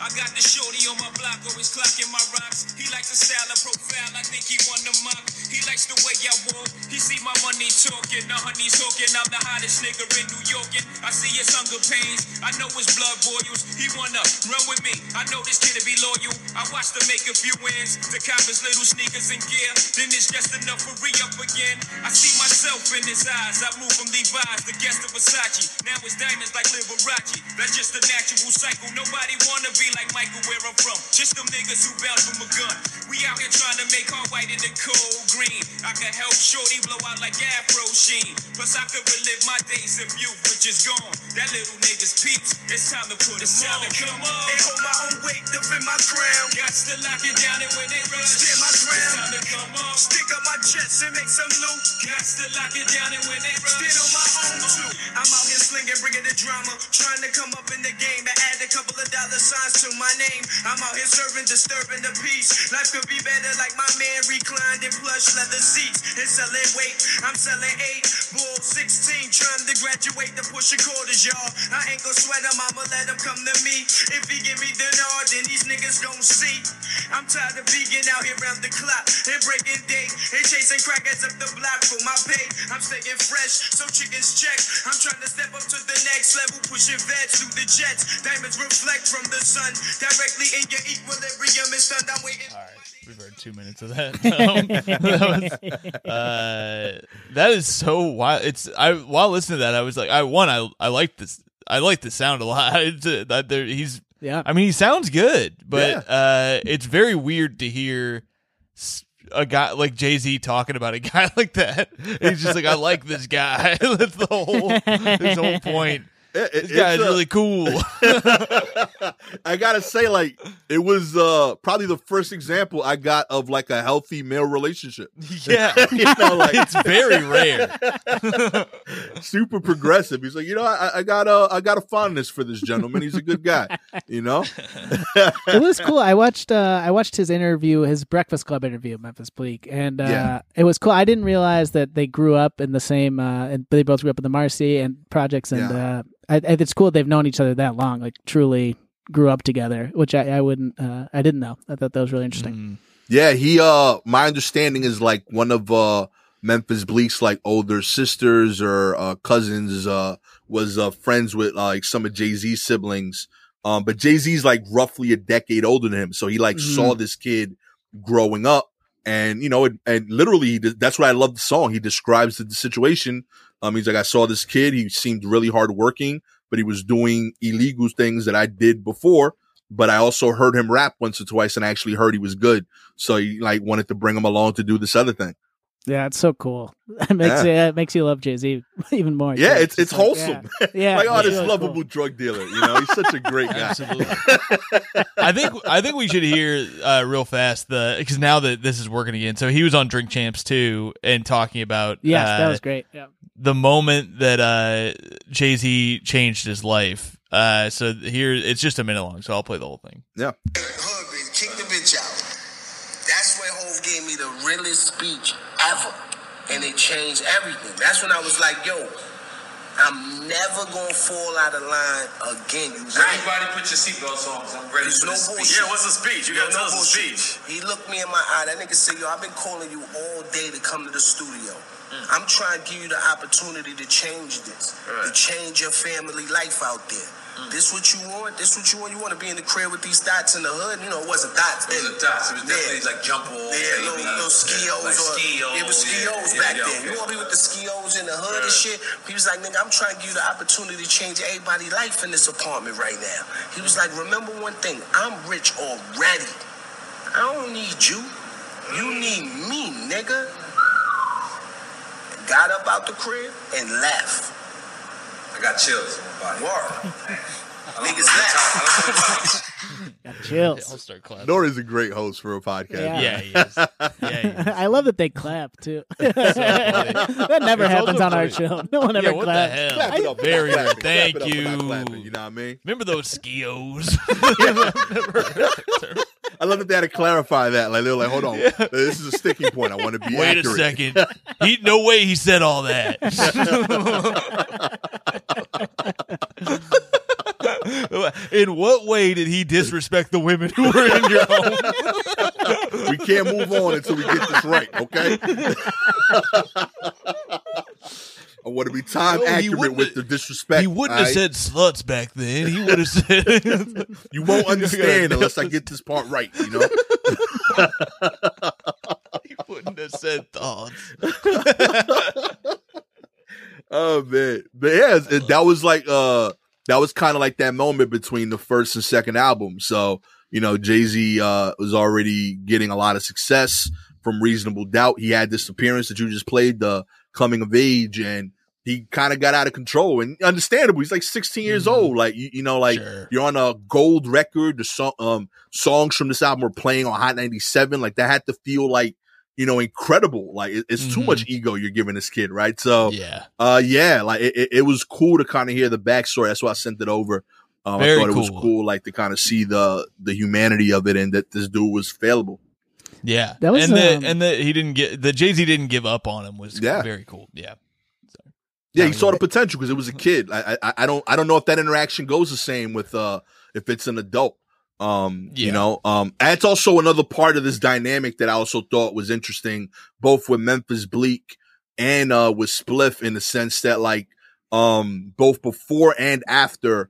I got the shorty on my block, always clocking my rocks. He likes the style and profile, I think he won the mock. He likes the way I walk, he see my money talking. The honey's talking, I'm the hottest nigga in New York. And I see his hunger pains, I know his blood boils. He wanna run with me, I know this kid to be loyal. I watched him make a few wins, to cop his little sneakers and gear. Then it's just enough for re-up again. I see myself in his eyes, I move from Levi's, the guest of Versace. Now it's diamonds like Liberace, that's just a natural cycle. Nobody wanna be like Michael where I'm from, just them niggas who bounce from a gun. We out here trying to make our white in the cold green. I can help shorty blow out like Afro Sheen. Plus I could relive my days of youth, which is gone. That little nigga's peeps, it's time to put it on. Come on, and hold my own weight, defend my crown. Got to lock it down and when they rush, stand my ground. It's time to come on, stick up my chest and make some loot. Got to lock it down and when they rush, stand on my own too. I'm out here slinging, bringing the drama, trying to come up in the game to add a couple of dollar signs to my name. I'm out here serving, disturbing the peace. Life could be better like my man reclined in plush leather seats. It's selling weight, I'm selling eight, bull sixteen, trying to graduate to pushing quarters, y'all. I ain't gon' sweat him, I'ma let him come to me. If he give me the nod, then these niggas gon' see. I'm tired of being out here round the clock and breaking day and chasing crackheads up the block for my pay. I'm staying fresh, so chickens check. I'm trying to step up to the next level, pushing vets through the jets. Diamonds reflect from the sun directly in your equilibrium. It's stunned, I'm waiting. All right. We've heard two minutes of that. Um, that, was, uh, that is so wild. It's I while listening to that, I was like, I one, I I like this. I like the sound a lot. It's, uh, that there, he's, yeah. I mean, he sounds good, but Yeah. uh, it's very weird to hear a guy like Jay-Z talking about a guy like that. He's just like, I like this guy. That's the whole his whole point. It, it, This guy's it's, uh, really cool. I gotta say, like, it was uh, probably the first example I got of like a healthy male relationship. Yeah, You know, like it's very rare. super progressive. He's like, you know, I, I got a, I got a fondness for this gentleman. He's a good guy. You know, It was cool. I watched uh, I watched his interview, his Breakfast Club interview, Memphis Bleak, and uh, Yeah. it was cool. I didn't realize that they grew up in the same, uh, and they both grew up in the Marcy and projects, and Yeah. uh, I, I, it's cool they've known each other that long, like truly grew up together, which I, I wouldn't, uh, I didn't know. I thought that was really interesting. Mm. yeah. He, uh, my understanding is like one of uh Memphis Bleak's like older sisters or uh, cousins uh was uh, friends with uh, like some of Jay-Z's siblings. Um, but Jay-Z's like roughly a decade older than him, so he like Mhm. saw this kid growing up. And, you know, and, and literally, that's why I love the song. He describes the, the situation. Um, he's like, I saw this kid. He seemed really hardworking, but he was doing illegal things that I did before. But I also heard him rap once or twice and I actually heard he was good. So he like wanted to bring him along to do this other thing. Yeah, it's so cool. It makes Yeah. you, it makes you love Jay-Z even more. Yeah, too. it's it's like, wholesome. Yeah, yeah like, oh, it's this really lovable cool. drug dealer. You know, he's such a great guy. Absolutely. I think I think we should hear uh, real fast the because now that this is working again. So he was on Drink Champs too and talking about Yes, uh, that was great. Yeah. the moment that uh, Jay-Z changed his life. Uh, so here it's just a minute long, so I'll play the whole thing. Yeah. Hood bitch, kick the bitch out. That's when Hov gave me the realest speech ever. And it changed everything. That's when I was like, yo, I'm never gonna fall out of line again. You right? Everybody put your seatbelts on, 'cause I'm ready There's for no the speech. bullshit. Yeah, what's the speech? You Yo, gotta tell no us the bullshit. speech. He looked me in my eye. That nigga said, yo, I've been calling you all day to come to the studio. I'm trying to give you the opportunity to change this, Right. to change your family life out there. This what you want? This what you want? You want to be in the crib with these dots in the hood? You know, it wasn't dots. It was dots. It was definitely like jump balls. Yeah, little, little skios. Like or, skios. It was skios Yeah, back yeah, then. okay. You want to be with the skios in the hood and Right. shit? He was like, nigga, I'm trying to give you the opportunity to change everybody's life in this apartment right now. He was like, remember one thing, I'm rich already. I don't need you. You need me, nigga. Got up out the crib and left. I got chills in my body. Word. I love Niggas the left. time. I love the time. Got I'll chills. start clapping. Nori's a great host for a podcast. Yeah. Yeah, he is. Yeah, he is. I love that they clap too. that never It's happens also on our funny. show. No one ever Yeah, what the claps. hell? Clap it up. Very Clap good. it. Thank Clap it up you. without clapping, you know what I mean? Remember those skios? I love that they had to clarify that. Like, they were like, hold on. This is a sticking point. I want to be Wait accurate. a second. He no way he said all that. In what way did he disrespect the women who were in your home? We can't move on until we get this right, okay? I want to be time No, he accurate wouldn't with have- the disrespect. He wouldn't all have right? said sluts back then. He would have said. You won't understand unless I get this part right, you know? He wouldn't have said thoughts. Oh man, but yeah, it- that was like uh, that was kind of like that moment between the first and second album. So you know, Jay-Z uh was already getting a lot of success from Reasonable Doubt. He had this appearance that you just played, the Coming of Age, and he kind of got out of control. And understandable, he's like sixteen years Mhm. old. Like you, you know, like Sure. you're on a gold record. The song, um, songs from this album were playing on Hot ninety-seven. Like that had to feel like, you know, incredible. Like it, it's too Mhm. much ego you're giving this kid, right? So, Yeah. uh, yeah, like it, it, it was cool to kind of hear the backstory. That's why I sent it over. Um, I Very thought it was cool. cool, like to kind of see the the humanity of it and that this dude was failable. Yeah. That was, and the um, and the he didn't get the Jay-Z didn't give up on him was Yeah. very cool. Yeah. Yeah, Oh, he saw yeah. the potential because it was a kid. I, I I don't I don't know if that interaction goes the same with uh if it's an adult. Um, Yeah. you know, um, that's also another part of this dynamic that I also thought was interesting, both with Memphis Bleak and uh with Spliff, in the sense that like um both before and after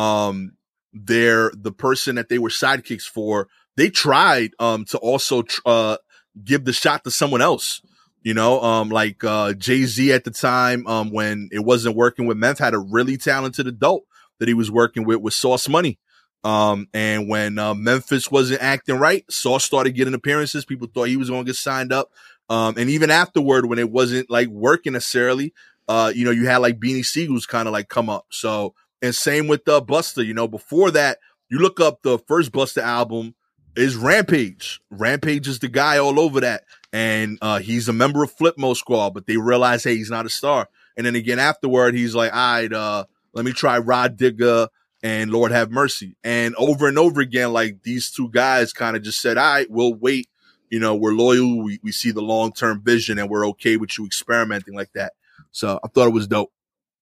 um they're the person that they were sidekicks for, they tried um to also tr- uh give the shot to someone else. You know, um, like, uh, Jay-Z at the time, um, when it wasn't working with Memph, had a really talented adult that he was working with, with Sauce Money. Um, and when, uh, Memphis wasn't acting right, Sauce started getting appearances. People thought he was going to get signed up. Um, and even afterward, when it wasn't like working necessarily, uh, you know, you had like Beanie Siegel's kind of like come up. So, and same with, uh, Busta, you know, before that, you look up the first Busta album is Rampage. Rampage is the guy all over that. And uh, he's a member of Flipmo Squad, but they realize, hey, he's not a star. And then again, afterward, he's like, all right, uh, let me try Rod Digger and Lord Have Mercy. And over and over again, like these two guys kind of just said, all right, we'll wait. You know, we're loyal. We, we see the long-term vision and we're okay with you experimenting like that. So I thought it was dope.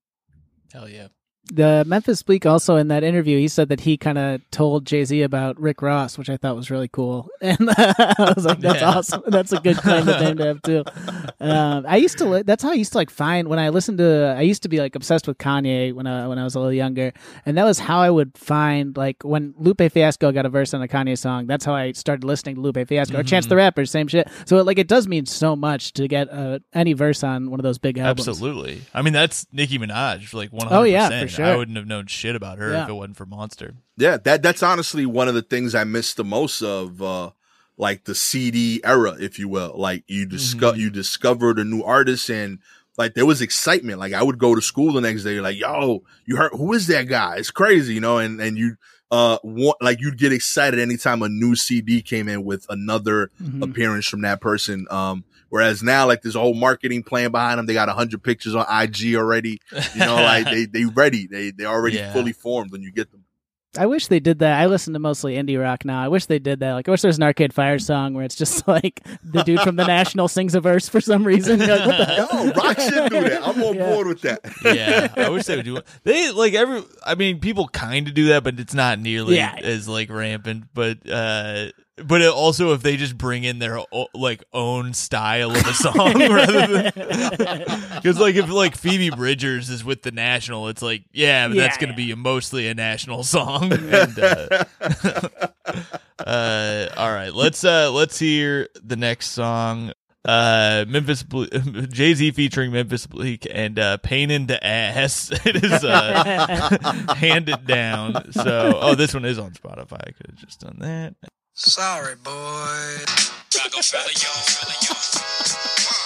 Hell yeah. The Memphis Bleak also in that interview, he said that he kind of told Jay-Z about Rick Ross, which I thought was really cool. And I was like, that's Yeah. awesome. That's a good claim to name to have too. Um, I used to, li- that's how I used to like find when I listened to, I used to be like obsessed with Kanye when I, when I was a little younger. And that was how I would find, like when Lupe Fiasco got a verse on a Kanye song, that's how I started listening to Lupe Fiasco or Chance the Rapper, same shit. So like it does mean so much to get uh, any verse on one of those big albums. Absolutely. I mean, that's Nicki Minaj, like one hundred percent. Oh, yeah, for sure. I wouldn't have known shit about her Yeah. if it wasn't for Monster. Yeah, that that's honestly one of the things I miss the most of uh like the C D era, if you will. Like you discover Mhm. you discovered a new artist and like there was excitement. Like I would go to school the next day, like, yo, you heard who is that guy? It's crazy, you know, and and you uh want like you'd get excited anytime a new C D came in with another Mhm. appearance from that person. Um Whereas now, like, there's a whole marketing plan behind them. They got a hundred pictures on I G already. You know, like they they ready. They they already Yeah. fully formed when you get them. I wish they did that. I listen to mostly indie rock now. I wish they did that. Like, I wish there's an Arcade Fire song where it's just like the dude from the National sings a verse for some reason. You're like, what the hell? Yo, rock should do that. I'm on Yeah. board with that. Yeah, I wish they would do it. They like every. I mean, people kind of do that, but it's not nearly Yeah. as like rampant. But uh, but it also, if they just bring in their o- like own style of a song, rather than because like if like Phoebe Bridgers is with the National, it's like yeah, but Yeah, that's gonna yeah. be mostly a national song. And, uh, uh, all right, let's uh let's hear the next song. Uh, Memphis Ble- Jay-Z featuring Memphis Bleak and uh, Pain in the Ass. It is uh, handed down. So, oh, this one is on Spotify. I could have just done that. Sorry, boy. Rockefeller, y'all, fella, y'all.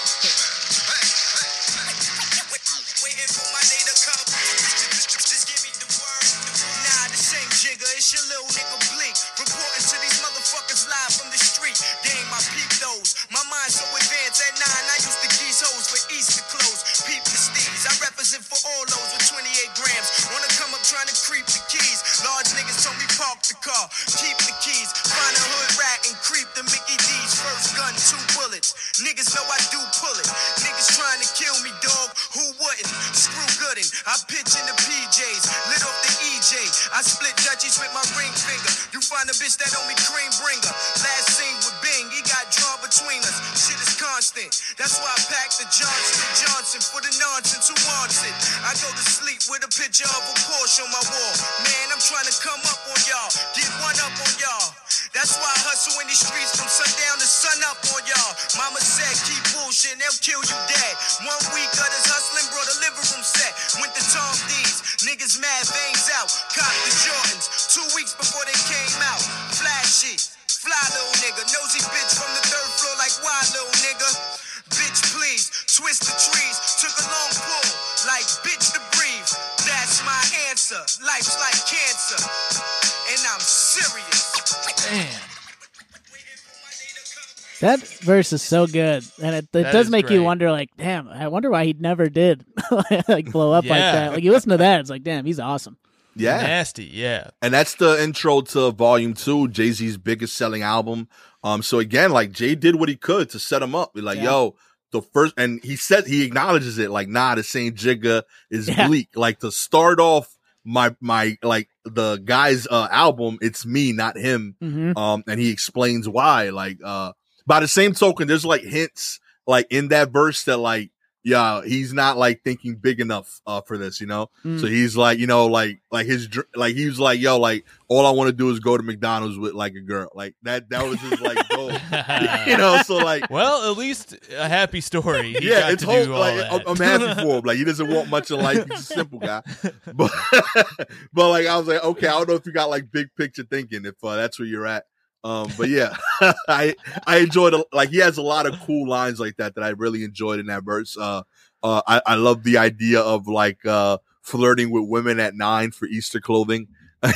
Waiting for my day to come. Just give me the word. Nah, this ain't Jigga. It's your little nigga Bleak. Reporting to these motherfuckers live from the street. They ain't my peep those. My mind so advanced at nine. I used to geese hoes for Easter clothes. Peep the steez. I represent for all those with twenty-eight grams. Wanna come up trying to creep the keys. Large niggas told me park the car. Keep the keys. Find a hood rat and creep the Mickey D's. First gun, two bullets. Niggas know I do pull it. Niggas trying to kill me, dog. Who wouldn't? Screw Gooden. I pitch in the P Js. Lit off the E J. I split Dutchies with my ring finger. You find a bitch that owe me cream bringer. Last scene with Bing, he got drawn between us. Shit is constant. That's why I packed the Johnson and Johnson for the nonsense. Who wants it? I go to sleep with a picture of a Porsche on my wall. Man, I'm trying to come up on y'all. Get one up on y'all. That's why I hustle in these streets from sundown to sun up on y'all. Mama said keep bullshit, they'll kill you dead. One week of this hustling brought a living room set. Went to Tom D's, niggas mad veins out. Cop the Jordans, two weeks before they came out. Flashy, fly little nigga. Nosy bitch from the third floor like why little nigga. Bitch please, twist the trees. Took a long pull, like bitch to breathe. That's my answer, life's like cancer. And I'm serious. Man. That verse is so good, and it, it That does is make great. you wonder. Like, damn, I wonder why he never did like blow up like Yeah. that. Like, you listen to that, it's like, damn, he's awesome. Yeah. Nasty, yeah. And that's the intro to Volume Two, Jay-Z's biggest selling album. Um, so again, like Jay did what he could to set him up. Be like, Yeah. yo, the first, and he said he acknowledges it. Like, nah, the same Jigga is Yeah. bleak. Like to start off my my like the guy's uh, album, it's me, not him. Mm-hmm. Um, and he explains why. Like, uh, by the same token, there's like hints like in that verse that like, yeah, he's not like thinking big enough uh, for this, you know. Mm. So he's like, you know, like like his dr- like he was like, yo, like all I want to do is go to McDonald's with like a girl, like that. That was his like goal, you know. So like, Well, at least a happy story. He yeah, got it's to hope. do all Like that. I'm, I'm happy for him. Like he doesn't want much in life. He's a simple guy, but but like I was like, okay, I don't know if you got like big picture thinking if uh, that's where you're at. Um, but yeah, I I enjoyed a, like he has a lot of cool lines like that that I really enjoyed in that verse. Uh, uh, I I love the idea of like uh flirting with women at nine for Easter clothing.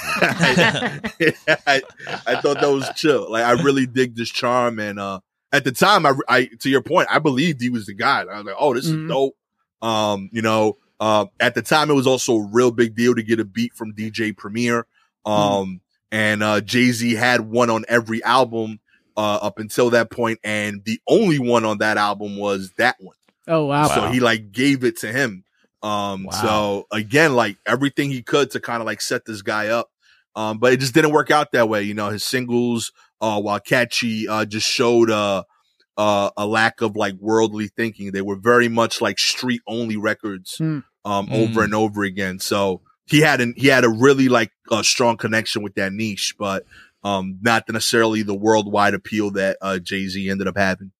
I, I, I thought that was chill. Like I really dig this charm, and uh, at the time, I, I to your point, I believed he was the guy. I was like, oh, this Mhm. is dope. Um, you know, uh, at the time, it was also a real big deal to get a beat from D J Premier. Um, and uh, Jay-Z had one on every album uh, up until that point, and the only one on that album was that one. Oh wow. So he like gave it to him. Um, Wow. so again, like everything he could to kind of like set this guy up. Um, but it just didn't work out that way. You know, his singles, uh, while catchy, uh, just showed, uh, uh, a lack of like worldly thinking. They were very much like street only records, Hmm. um, Mm. over and over again. So he had an, he had a really like a strong connection with that niche, but, um, not necessarily the worldwide appeal that, uh, Jay-Z ended up having.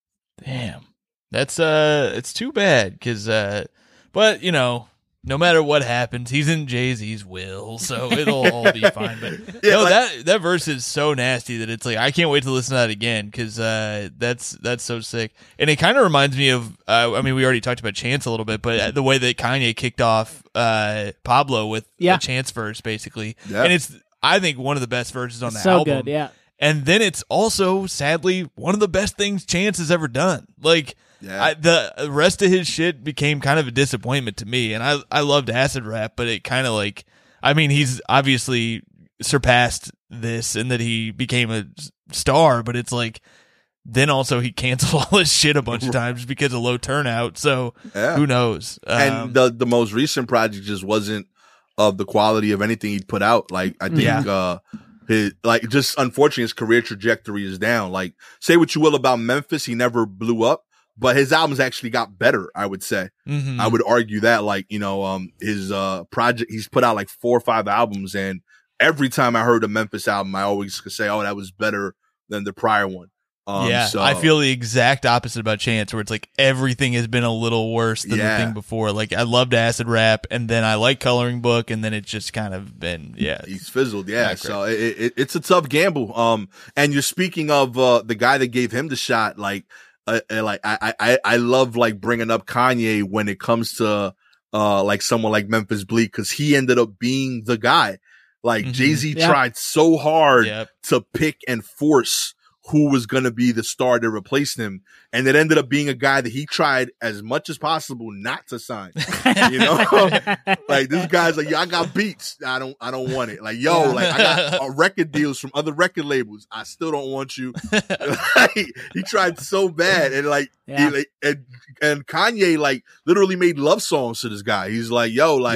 Damn. That's uh it's too bad cuz uh but you know, no matter what happens, he's in Jay-Z's will, so it'll all be fine. But Yeah, no, like- that that verse is so nasty that it's like I can't wait to listen to that again cuz uh that's that's so sick. And it kind of reminds me of uh, I mean we already talked about Chance a little bit, but the way that Kanye kicked off uh Pablo with Yeah. a Chance verse basically. Yeah. And it's I think one of the best verses on the so album. good, yeah. And then it's also, sadly, one of the best things Chance has ever done. Like, Yeah. I, the rest of his shit became kind of a disappointment to me. And I, I loved Acid Rap, but it kind of like, I mean, he's obviously surpassed this and that he became a s- star, but it's like, then also he canceled all his shit a bunch of times because of low turnout. So Yeah. who knows? and Um, the the most recent project just wasn't of the quality of anything he'd put out. Like I think, Yeah. uh, his like just unfortunately his career trajectory is down. Like say what you will about Memphis, he never blew up, but his albums actually got better. I would say. mhm. I would argue that like you know um his uh project he's put out like four or five albums, and every time I heard a Memphis album, I always could say, oh, that was better than the prior one. Um, yeah, so, I feel the exact opposite about Chance, where it's like everything has been a little worse than Yeah. the thing before. Like I loved Acid Rap, and then I like Coloring Book, and then it's just kind of been yeah. he's fizzled. Yeah. Not So it, it, it's a tough gamble. Um, and you're speaking of, uh, the guy that gave him the shot. Like, uh, uh, like I, I, I love like bringing up Kanye when it comes to, uh, like someone like Memphis Bleak, cause he ended up being the guy. Like Mhm. Jay-Z Yeah. tried so hard Yep. to pick and force who was going to be the star to replace him. And it ended up being a guy that he tried as much as possible not to sign. You know, like this guy's like, yo, I got beats. I don't, I don't want it. Like, yo, Yeah. like I got uh, record deals from other record labels. I still don't want you. Like, he tried so bad. And like, Yeah. he, like and, and Kanye like literally made love songs to this guy. He's like, yo, like, yeah,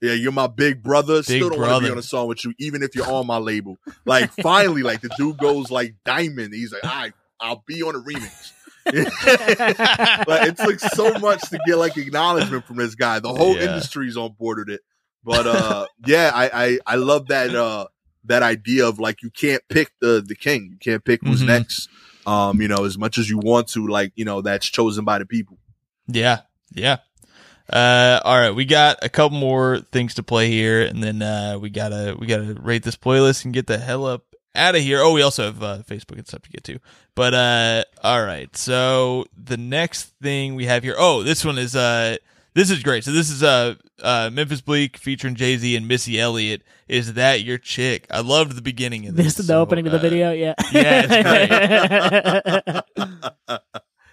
Yeah, you're my big brother. Big Still don't want to brother. be on a song with you, even if you're on my label. Like, finally, like, the dude goes, like, diamond. He's like, all right, I'll be on a remix. Like, it took so much to get, like, acknowledgement from this guy. The whole Yeah. industry's on board with it. But, uh, yeah, I, I, I love that, uh, that idea of, like, you can't pick the, the king. You can't pick who's Mhm. next. Um, you know, as much as you want to, like, you know, that's chosen by the people. Yeah, yeah. Uh, all right, we got a couple more things to play here, and then uh, we gotta we gotta rate this playlist and get the hell up out of here. Oh, we also have uh, Facebook and stuff to get to. But uh, all right, so the next thing we have here. Oh, this one is uh, this is great. So this is uh, uh, Memphis Bleak featuring Jay-Z and Missy Elliott. Is That Your Chick? I loved the beginning of this. This is the so, opening of the uh, video. Yeah. Yeah, it's great.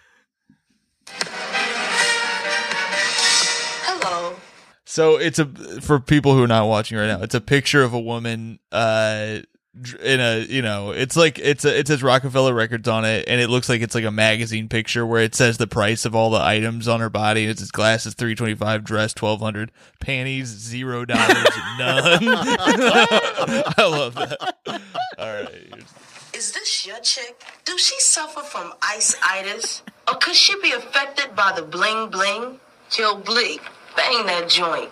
Hello. So it's a for people who are not watching right now. It's a picture of a woman uh dr- in a you know it's like it's a, it says Rockefeller Records on it, and it looks like it's like a magazine picture where it says the price of all the items on her body. And it says glasses three twenty five, dress twelve hundred, panties zero dollars, none. I love that. All right. here's- Is this your chick? Do she suffer from ice-itis? Or could she be affected by the bling bling? Yo, Bleak, bang that joint.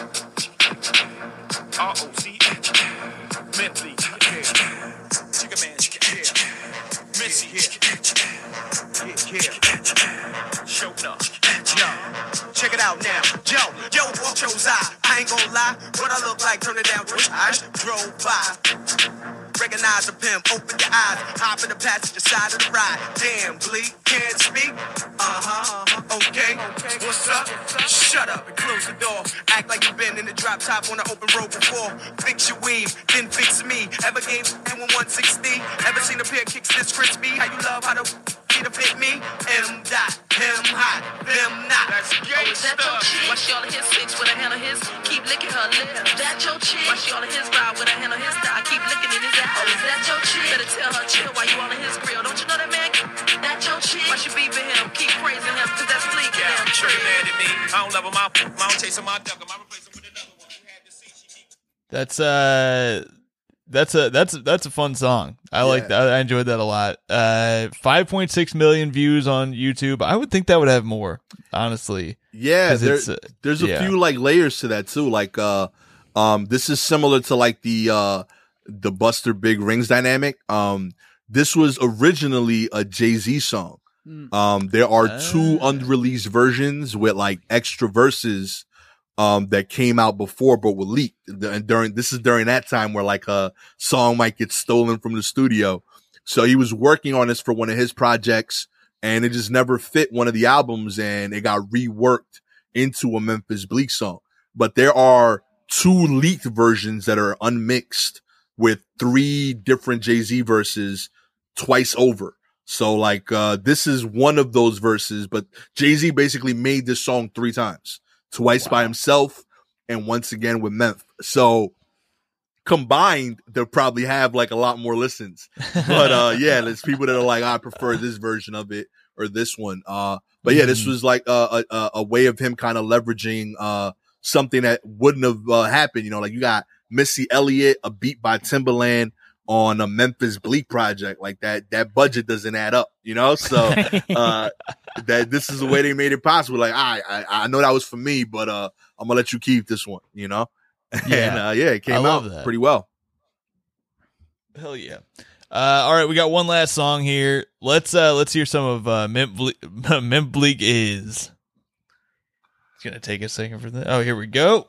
R O C H. Mentally, yeah. Chicken man, chicken, yeah. Missy, yeah. Yeah, yeah. Show up. Yo, check it out now. Yo, yo, what chose I? I ain't gonna lie. What I look like, turn it down. I just drove by. Recognize a pimp, open your eyes. Hop in the passenger side of the ride. Damn, Bleak, can't speak? Uh-huh, uh-huh. Okay, what's up? Shut up and close the door. Act like you've been in the drop top on the open road before. Fix your weave, then fix me. Ever gave anyone one sixty? Ever seen a pair of kicks this crispy? How you love how to to fit me? M dot, him hot, them not. That's gay Oh, is that your chick? Why she all of his six with a hand on his? Keep licking her lips. That your chick? Why she all of his ride with a hand on his thigh? Keep licking in his ass. Oh, is that your chick? Better tell her chill while you all in his grill. Don't you know that man? That your chick? Why she beeping him? Keep praising him, cause that's Bleak. Yeah, Damn sure trick. mad at me. I don't love him, I I don't chase him, I duck him. I replace him with another one. You had to see she That's uh that's a that's a, that's a fun song. I like Yeah. that. I enjoyed that a lot. Uh five point six million views on YouTube. I would think that would have more, honestly. Yeah, 'Cause there, it's, uh, there's a yeah. few like layers to that too. Like, uh, um, this is similar to like the uh the Buster Big Rings dynamic. Um, this was originally a Jay-Z song. Mm. Um, there are two Ah. unreleased versions with like extra verses um that came out before but were leaked. The- And during this is during that time where like a song might get stolen from the studio. So he was working on this for one of his projects, and it just never fit one of the albums, and it got reworked into a Memphis Bleak song. But there are two leaked versions that are unmixed with three different Jay-Z verses twice over. So like, uh, this is one of those verses, but Jay-Z basically made this song three times, twice by himself and once again with Memph. So combined, they'll probably have like a lot more listens. But, uh, yeah, there's people that are like, I prefer this version of it or this one. Uh, but yeah, this Mhm. was like a, a, a way of him kind of leveraging, uh, something that wouldn't have uh, happened. You know, like you got Missy Elliott, a beat by Timbaland on a Memphis Bleak project. Like that, that budget doesn't add up, you know? So, uh, that this is the way they made it possible. Like, I, I, I know that was for me, but, uh, I'm gonna let you keep this one, you know? Yeah. and, uh, yeah, it I came love out that. pretty well. Hell yeah. Uh, all right, we got one last song here. Let's uh, let's hear some of uh, Memp Ble- Memp Bleak Is. It's gonna take a second for that. Oh, here we go.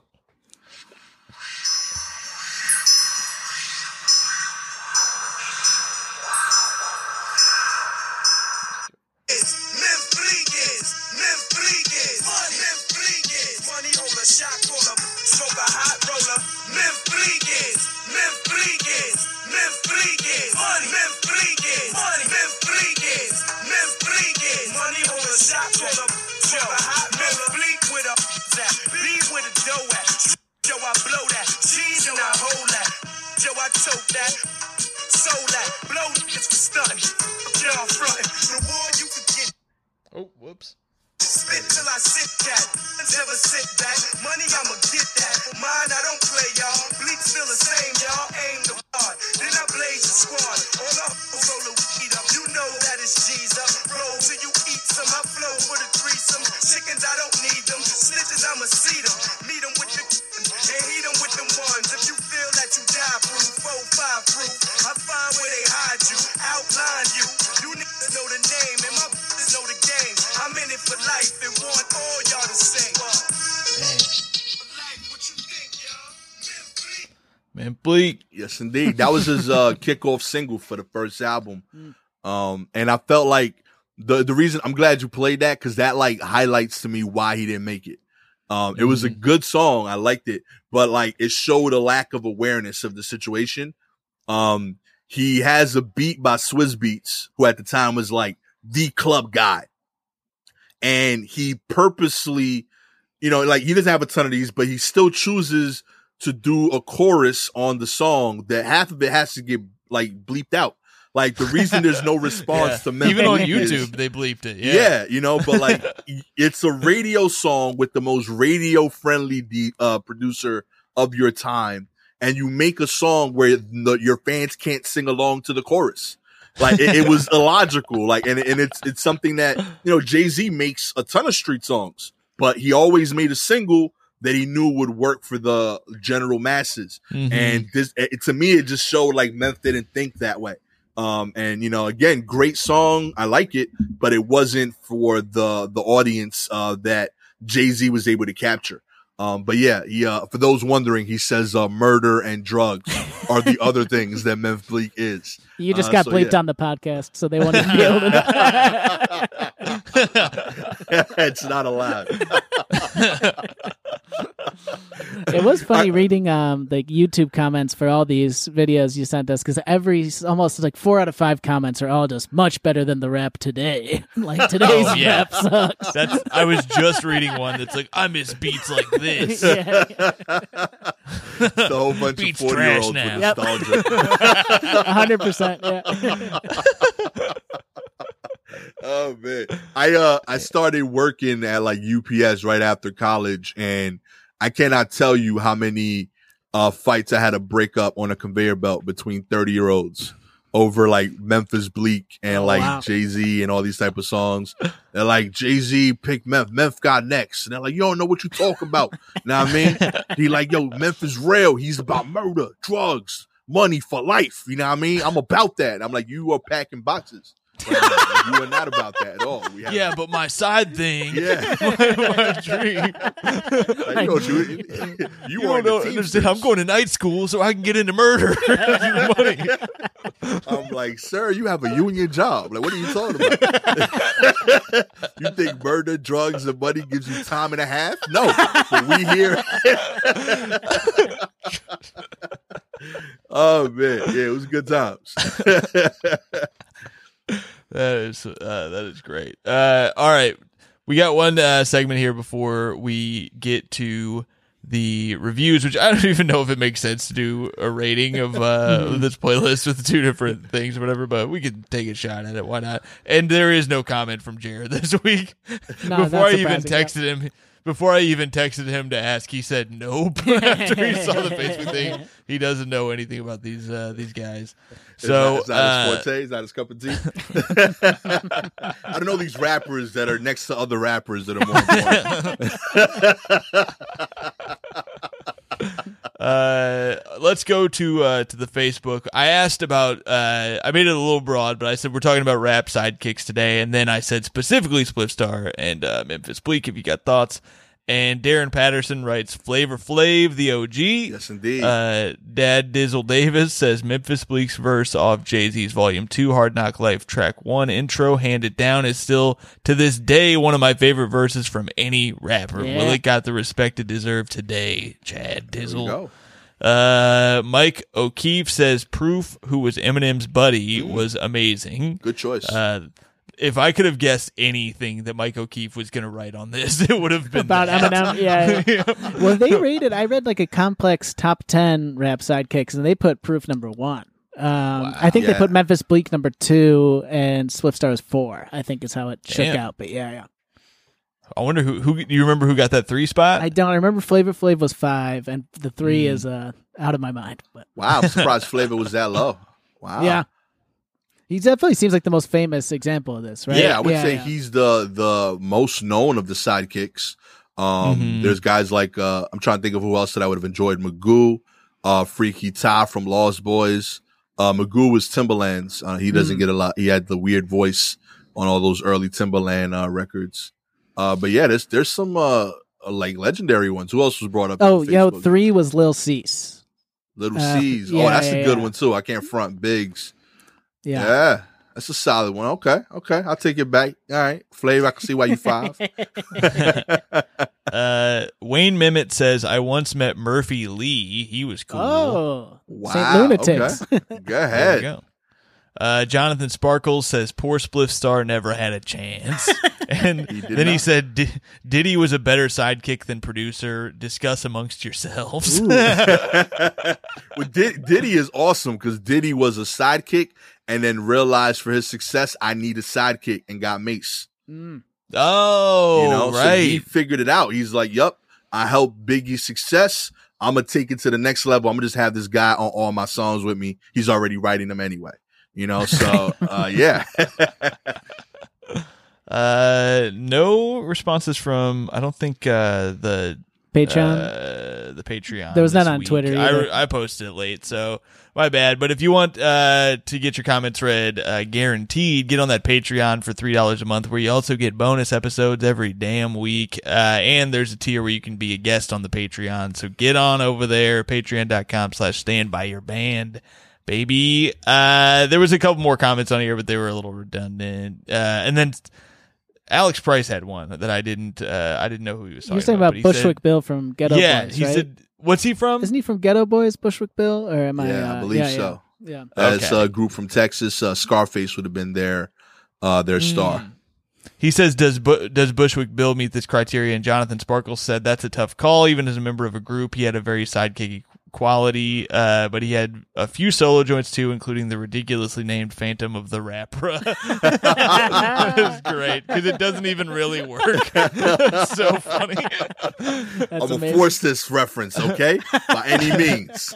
Memphis Bleak is, Memphis Bleak is, Memphis Bleak is, money holder, shot caller, smoke a hot roller. Memphis Bleak is, Memphis Bleak is, Memphis Bleak is, Memphis Bleak is, Memphis Bleak is, Memphis Bleak is, money holder, shot caller, smoke a hot roller. Bleak with a that, bleed with a dough at. Yo, I blow that, cheese and I hold that. Yo, I tote that, sold that, blow this for stunting. Yo, I'm frontin', the war you could get. Oh, whoops. Spit till I sit cat. Never sit back. Money, I'ma get that. For mine, I don't play, y'all. Bleaks feel the same, y'all. Aim the hard. Then I blaze the squad. All the hoes roll the weed up. You know that it's G's up. Roll till you eat some. I flow for the threesome. Chickens, I don't need them. Snitches, I'ma see them. Meet them with the and heat them with them ones. If you feel that you die proof, four, five proof, I find where they hide you, outline you. You niggas know the name, and my bitches know the game. I'm in it for life and want all y'all to sing. Man, Bleak. Yes, indeed. That was his uh, kickoff single for the first album. Um, and I felt like the the reason I'm glad you played that because that like highlights to me why he didn't make it. Um, it was a good song. I liked it, but like it showed a lack of awareness of the situation. Um, he has a beat by Swizz Beatz, who at the time was like the club guy. And he purposely, you know, like he doesn't have a ton of these, but he still chooses to do a chorus on the song that half of it has to get like bleeped out. Like the reason there's no response Yeah. to Memphis Even on is- YouTube, they bleeped it. Yeah. yeah, you know, but like it's a radio song with the most radio friendly de- uh, producer of your time, and you make a song where the, your fans can't sing along to the chorus. Like it, it was illogical. Like, and and it's it's something that you know Jay-Z makes a ton of street songs, but he always made a single that he knew would work for the general masses. Mhm. And this, it, to me, it just showed like Memphis didn't think that way. Um, and you know, again, great song. I like it, but it wasn't for the, the audience, uh, that Jay-Z was able to capture. Um, but yeah, he, uh, for those wondering, he says, uh, murder and drugs are the other things that Memphis Bleak is. You just Uh, got so, bleeped yeah. on the podcast, so they won't even be able to. It's not allowed. It was funny reading um the YouTube comments for all these videos you sent us because every almost like four out of five comments are all just much better than the rap today. Like today's Oh, yeah. rap sucks. That's. I was just reading one that's like, I miss beats like this. Yeah. It's a whole bunch Beats of forty year olds trash with now. nostalgia. A hundred percent. Yeah. Oh man, I uh I started working at like U P S right after college, and I cannot tell you how many uh fights I had to break up on a conveyor belt between thirty year olds over like Memphis Bleak and Oh, like wow. Jay-Z and all these type of songs. They're like, Jay-Z picked Memph, Memph got next, and they're like, you don't know what you talk about. Know what I mean? He like, yo, Memphis is real. He's about murder, drugs, money for life. You know what I mean? I'm about that. I'm like, you are packing boxes. Right now. Like, you are not about that at all. We have, Yeah, but my side thing. yeah. my, my dream. Like, you don't do it. You, You are don't know, understand. I'm going to night school so I can get into murder. Money. I'm like, sir, you have a union job. Like, what are you talking about? You think murder, drugs, and money gives you time and a half? No, but we here. Oh man, yeah, it was good times. That is uh, that is great. Uh, all right, we got one uh, segment here before we get to the reviews, which I don't even know if it makes sense to do a rating of uh, this playlist with two different things or whatever, but we can take a shot at it. Why not? And there is no comment from Jared this week. No, before that's I even surprising, texted him, before I even texted him to ask, he said nope. After he saw the Facebook thing, he doesn't know anything about these uh, these guys. So it's not, uh, it's not his forte. It's not his cup of tea. I don't know these rappers that are next to other rappers that are more important. Uh, let's go to uh, to the Facebook. I asked about. Uh, I made it a little broad, but I said we're talking about rap sidekicks today, and then I said specifically Spliffstar and uh, Memphis Bleak. If you got thoughts, and Darren Patterson writes Flavor Flav, the O G. Yes, indeed. Uh, Dad Dizzle Davis says Memphis Bleak's verse off Jay-Z's Volume Two, Hard Knock Life, Track One intro, handed down, is still to this day one of my favorite verses from any rapper. Yeah. Will it got the respect it deserved today, Chad There we Dizzle? go. Uh, Mike O'Keefe says Proof, who was Eminem's buddy, was amazing. Good choice. Uh, if I could have guessed anything that Mike O'Keefe was going to write on this, it would have been About that. Eminem, yeah. yeah. Well, they rated. I read like a complex top ten rap sidekicks, and they put Proof number one. Um, I think Yeah. they put Memphis Bleak number two, and Swift Stars four. I think is how it shook Damn. out. But yeah, yeah. I wonder who who do you remember who got that three spot? I don't. I remember Flavor Flav was five, and the three Mm. is uh, out of my mind. But Wow, I'm surprised Flavor was that low. Wow. yeah, he definitely seems like the most famous example of this, right? Yeah, I would say yeah. he's the the most known of the sidekicks. Um, Mhm. There's guys like uh, I'm trying to think of who else that I would have enjoyed. Magoo, uh, Freaky Ty from Lost Boys. Uh, Magoo was Timberland's. Uh, he doesn't Mm. get a lot. He had the weird voice on all those early Timberland uh, records. Uh, but yeah, there's there's some uh, like legendary ones. Who else was brought up? Oh, on yo, Facebook? three was Lil Cease. Little uh, C's. Oh, yeah, that's yeah, a good yeah. one too. I can't front Biggs. Yeah. Yeah, that's a solid one. Okay, okay, I'll take it back. All right, Flav, I can see why you five. uh, Wayne Mimit says, I once met Murphy Lee. He was cool. Oh, Wow, Saint Lunatics. okay. Go There ahead. we go. Uh, Jonathan Sparkles says, poor Spliff Star never had a chance. And He did then he not. said, "Di- Diddy was a better sidekick than producer. Discuss amongst yourselves. Well, Did- Diddy is awesome because Diddy was a sidekick and then realized for his success, I need a sidekick and got Mace. Mm. Oh, You know, right. so he figured it out. He's like, "Yup, I helped Biggie's success. I'm gonna take it to the next level. I'm gonna just have this guy on all my songs with me. He's already writing them anyway." You know, so uh, yeah. Uh, no responses from, I don't think, uh, the Patreon. Uh, the Patreon. There was none this on week. Twitter either. I, I posted it late, so my bad. But if you want uh, to get your comments read uh, guaranteed, get on that Patreon for three dollars a month, where you also get bonus episodes every damn week. Uh, and there's a tier where you can be a guest on the Patreon. So get on over there, patreon.com slash stand by your band. Baby. Uh, there was a couple more comments on here, but they were a little redundant. Uh, and then Alex Price had one that I didn't, uh, I didn't know who he was talking You're talking about. about but he Bushwick said- Bill from Ghetto yeah, Boys, he right? said, what's he from? Isn't he from Ghetto Boys, Bushwick Bill? Or am I? Yeah, I uh, believe yeah, so. Yeah. Uh, Okay. It's a group from Texas. Uh, Scarface would have been their uh, their star. He says, does Bu- does Bushwick Bill meet this criteria? And Jonathan Sparkles said, that's a tough call. Even as a member of a group, he had a very sidekicky quality, uh, but he had a few solo joints too, including the ridiculously named Phantom of the Rapra. That was great, because it doesn't even really work. It's so funny. That's I'm gonna amazing. force this reference, okay, by any means.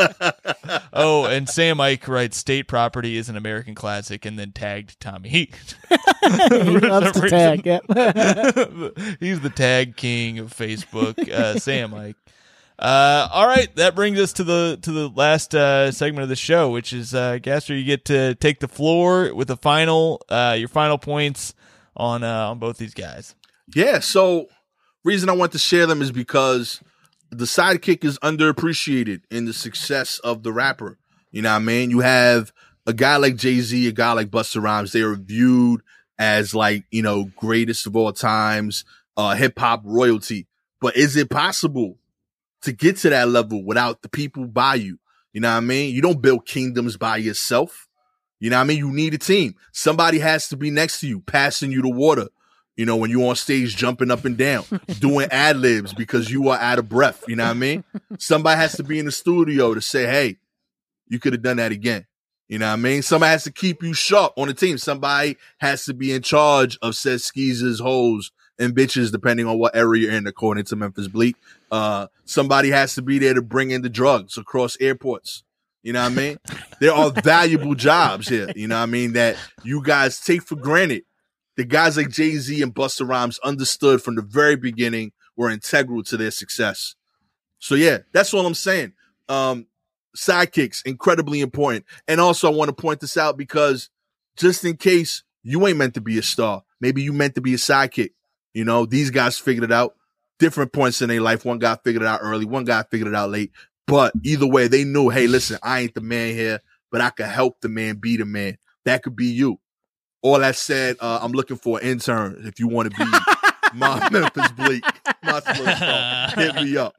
Oh, and Sam Ike writes, State Property is an American classic, and then tagged Tommy Heat. He loves to tag. Yeah. He's the tag king of Facebook, uh, Sam Ike. Uh, all right, that brings us to the to the last uh, segment of the show, which is uh, Gaster. You get to take the floor with the final uh, your final points on uh, on both these guys. Yeah, so reason I want to share them is because the sidekick is underappreciated in the success of the rapper. You know what I mean? You have a guy like Jay-Z, a guy like Busta Rhymes, they are viewed as like, you know, greatest of all times, uh, hip hop royalty. But is it possible to get to that level without the people by you? You know what I mean? You don't build kingdoms by yourself. You know what I mean? You need a team. Somebody has to be next to you, passing you the water. You know, when you're on stage jumping up and down, doing ad libs because you are out of breath. You know what I mean? Somebody has to be in the studio to say, hey, you could have done that again. You know what I mean? Somebody has to keep you sharp on the team. Somebody has to be in charge of said skeezers, hoes, and bitches, depending on what area you're in, according to Memphis Bleak. Uh, somebody has to be there to bring in the drugs across airports. You know what I mean? There are valuable jobs here, you know what I mean, that you guys take for granted. The guys like Jay-Z and Busta Rhymes understood from the very beginning were integral to their success. So, yeah, that's all I'm saying. Um, sidekicks, incredibly important. And also, I want to point this out because just in case you ain't meant to be a star, maybe you meant to be a sidekick. You know, these guys figured it out. Different points in their life. One guy figured it out early. One guy figured it out late. But either way, they knew, hey, listen, I ain't the man here, but I could help the man be the man. That could be you. All that said, uh, I'm looking for an intern if you want to be my Memphis Bleak, my Spliff Star. Hit me up.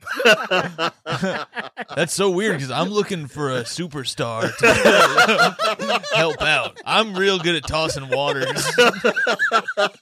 That's so weird because I'm looking for a superstar to help out. I'm real good at tossing waters.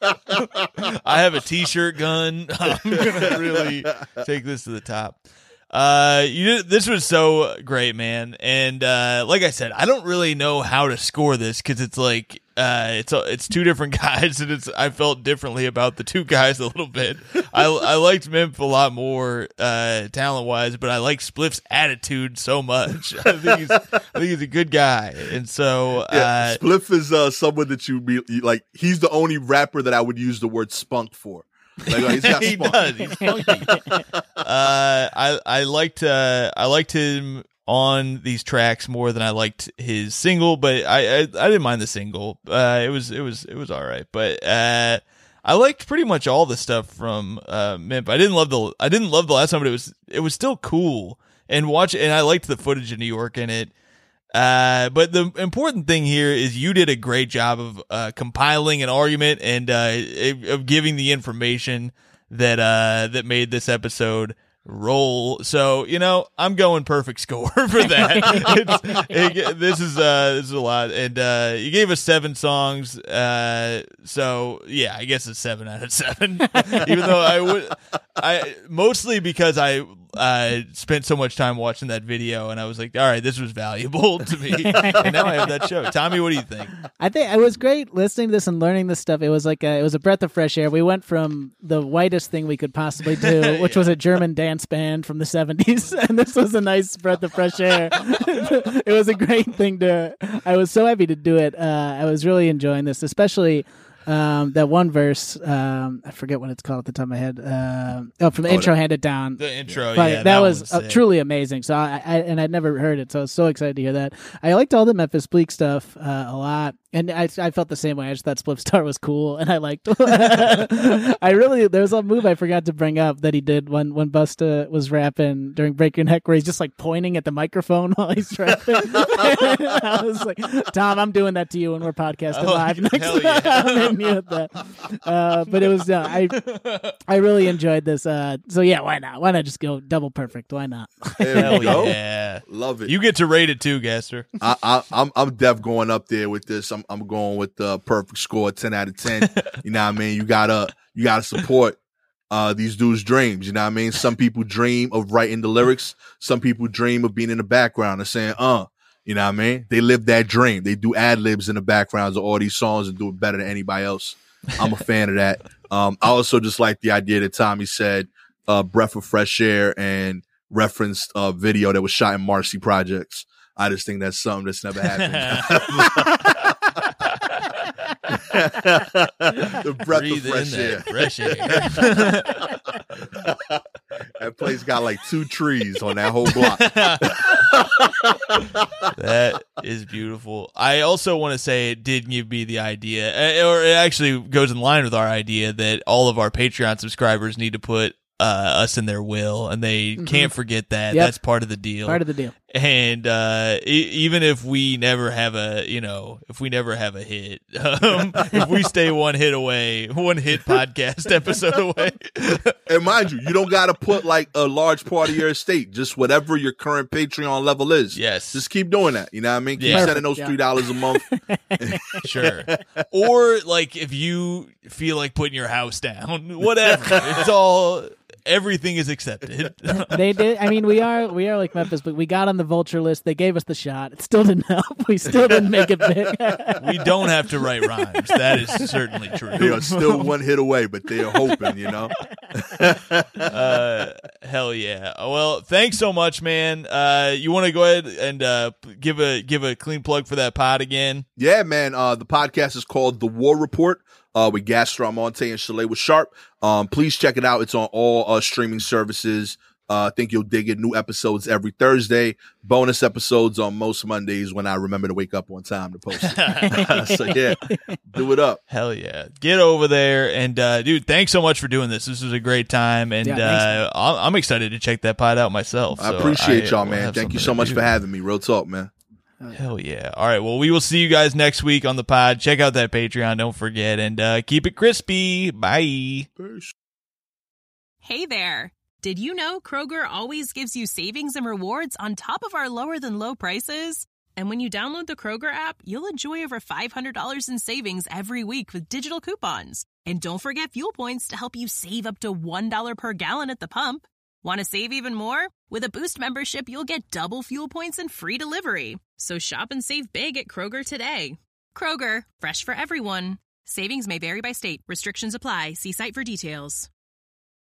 I have a t-shirt gun. I'm gonna really take this to the top. Uh, you this was so great, man. And uh, like I said, I don't really know how to score this because it's like uh, it's it's two different guys, and it's I felt differently about the two guys a little bit. I I liked Mimp a lot more uh, talent wise, but I like Spliff's attitude so much. I think he's I think he's a good guy, and so Yeah, uh, Spliff is uh, someone that you be like. He's the only rapper that I would use the word spunk for. Like, uh, he's got he spunk. does. He's funky. uh, I I liked uh, I liked him on these tracks more than I liked his single, but I I, I didn't mind the single. Uh, it was it was it was all right, but uh, I liked pretty much all the stuff from uh, Mimp. I didn't love the I didn't love the last one, but it was it was still cool and watch. And I liked the footage of New York in it. Uh, but the important thing here is you did a great job of uh, compiling an argument and uh, of giving the information that uh, that made this episode roll. So, you know, I'm going perfect score for that. it's, it, this is uh, this is a lot, and uh, you gave us seven songs. Uh, so yeah, I guess it's seven out of seven. Even though I would, I mostly because I. I spent so much time watching that video, and I was like, all right, this was valuable to me. And now I have that show. Tommy, what do you think? I think it was great listening to this and learning this stuff. It was like a, it was a breath of fresh air. We went from the whitest thing we could possibly do, which yeah. was a German dance band from the seventies, and this was a nice breath of fresh air. It was a great thing to. I was so happy to do it. Uh, I was really enjoying this, especially. Um, that one verse, um, I forget what it's called at the top of my head. Uh, oh, from the oh, intro, the, Hand It Down. The intro, but yeah. That, that was, was uh, truly amazing. So I, I, and I'd never heard it, so I was so excited to hear that. I liked all the Memphis Bleak stuff uh, a lot. And I, I felt the same way. I just thought Spliff Star was cool, and I liked. I really there was a move I forgot to bring up that he did when when Busta was rapping during Break Your Neck, where he's just like pointing at the microphone while he's rapping. I was like, Tom, I'm doing that to you when we're podcasting oh, live next. Hell yeah. I'm you with that. Uh, but it was uh, I I really enjoyed this. Uh, so yeah, why not? Why not just go double perfect? Why not? There we go. Yeah, love it. You get to rate it too, Gaster. I, I, I'm I'm def going up there with this. I'm I'm going with the perfect score, ten out of ten. You know what I mean? You gotta you gotta support uh these dudes' dreams. You know what I mean? Some people dream of writing the lyrics. Some people dream of being in the background and saying, uh, you know what I mean? They live that dream. They do ad libs in the backgrounds of all these songs and do it better than anybody else. I'm a fan of that. Um, I also just like the idea that Tommy said, uh, breath of fresh air and referenced a video that was shot in Marcy Projects. I just think that's something that's never happened. The breath Breathe of fresh in air. that fresh air. That place got like two trees on that whole block. That is beautiful. I also want to say it did give me the idea, or it actually goes in line with our idea that all of our Patreon subscribers need to put uh, us in their will, and they mm-hmm. can't forget that. Yep. That's part of the deal. Part of the deal. And uh, e- even if we never have a, you know, if we never have a hit, um, if we stay one hit away, one hit podcast episode away. And mind you, you don't got to put like a large part of your estate, just whatever your current Patreon level is. Yes. Just keep doing that. You know what I mean? Keep Yeah. sending those three dollars a month. Sure. Or like if you feel like putting your house down, whatever. It's all, everything is accepted. They did. I mean, we are we are like Memphis, but we got on the vulture list. They gave us the shot. It still didn't help. We still didn't make it big. We don't have to write rhymes. That is certainly true. They are still one hit away, but they are hoping, you know? uh, hell yeah. Well, thanks so much, man. Uh, you want to go ahead and uh, give a give a clean plug for that pod again? Yeah, man. Uh, the podcast is called The War Report. Uh, with Gaston Monte and Chalet with Sharp. Um, please check it out. It's on all uh, streaming services. Uh, I think you'll dig it. New episodes every Thursday. Bonus episodes on most Mondays when I remember to wake up on time to post it. So yeah, do it up. Hell yeah. Get over there. And uh, dude, thanks so much for doing this. This was a great time. And Yeah, uh, I'm I'm excited to check that pod out myself. I So appreciate I y'all, will man. have Thank you something so to much do. for having me. Real talk, man. Hell yeah. All right. Well, we will see you guys next week on the pod. Check out that Patreon. Don't forget. And uh, keep it crispy. Bye. Hey there. Did you know Kroger always gives you savings and rewards on top of our lower than low prices? And when you download the Kroger app, you'll enjoy over five hundred dollars in savings every week with digital coupons. And don't forget fuel points to help you save up to one dollar per gallon at the pump. Want to save even more? With a Boost membership, you'll get double fuel points and free delivery. So shop and save big at Kroger today. Kroger, fresh for everyone. Savings may vary by state. Restrictions apply. See site for details.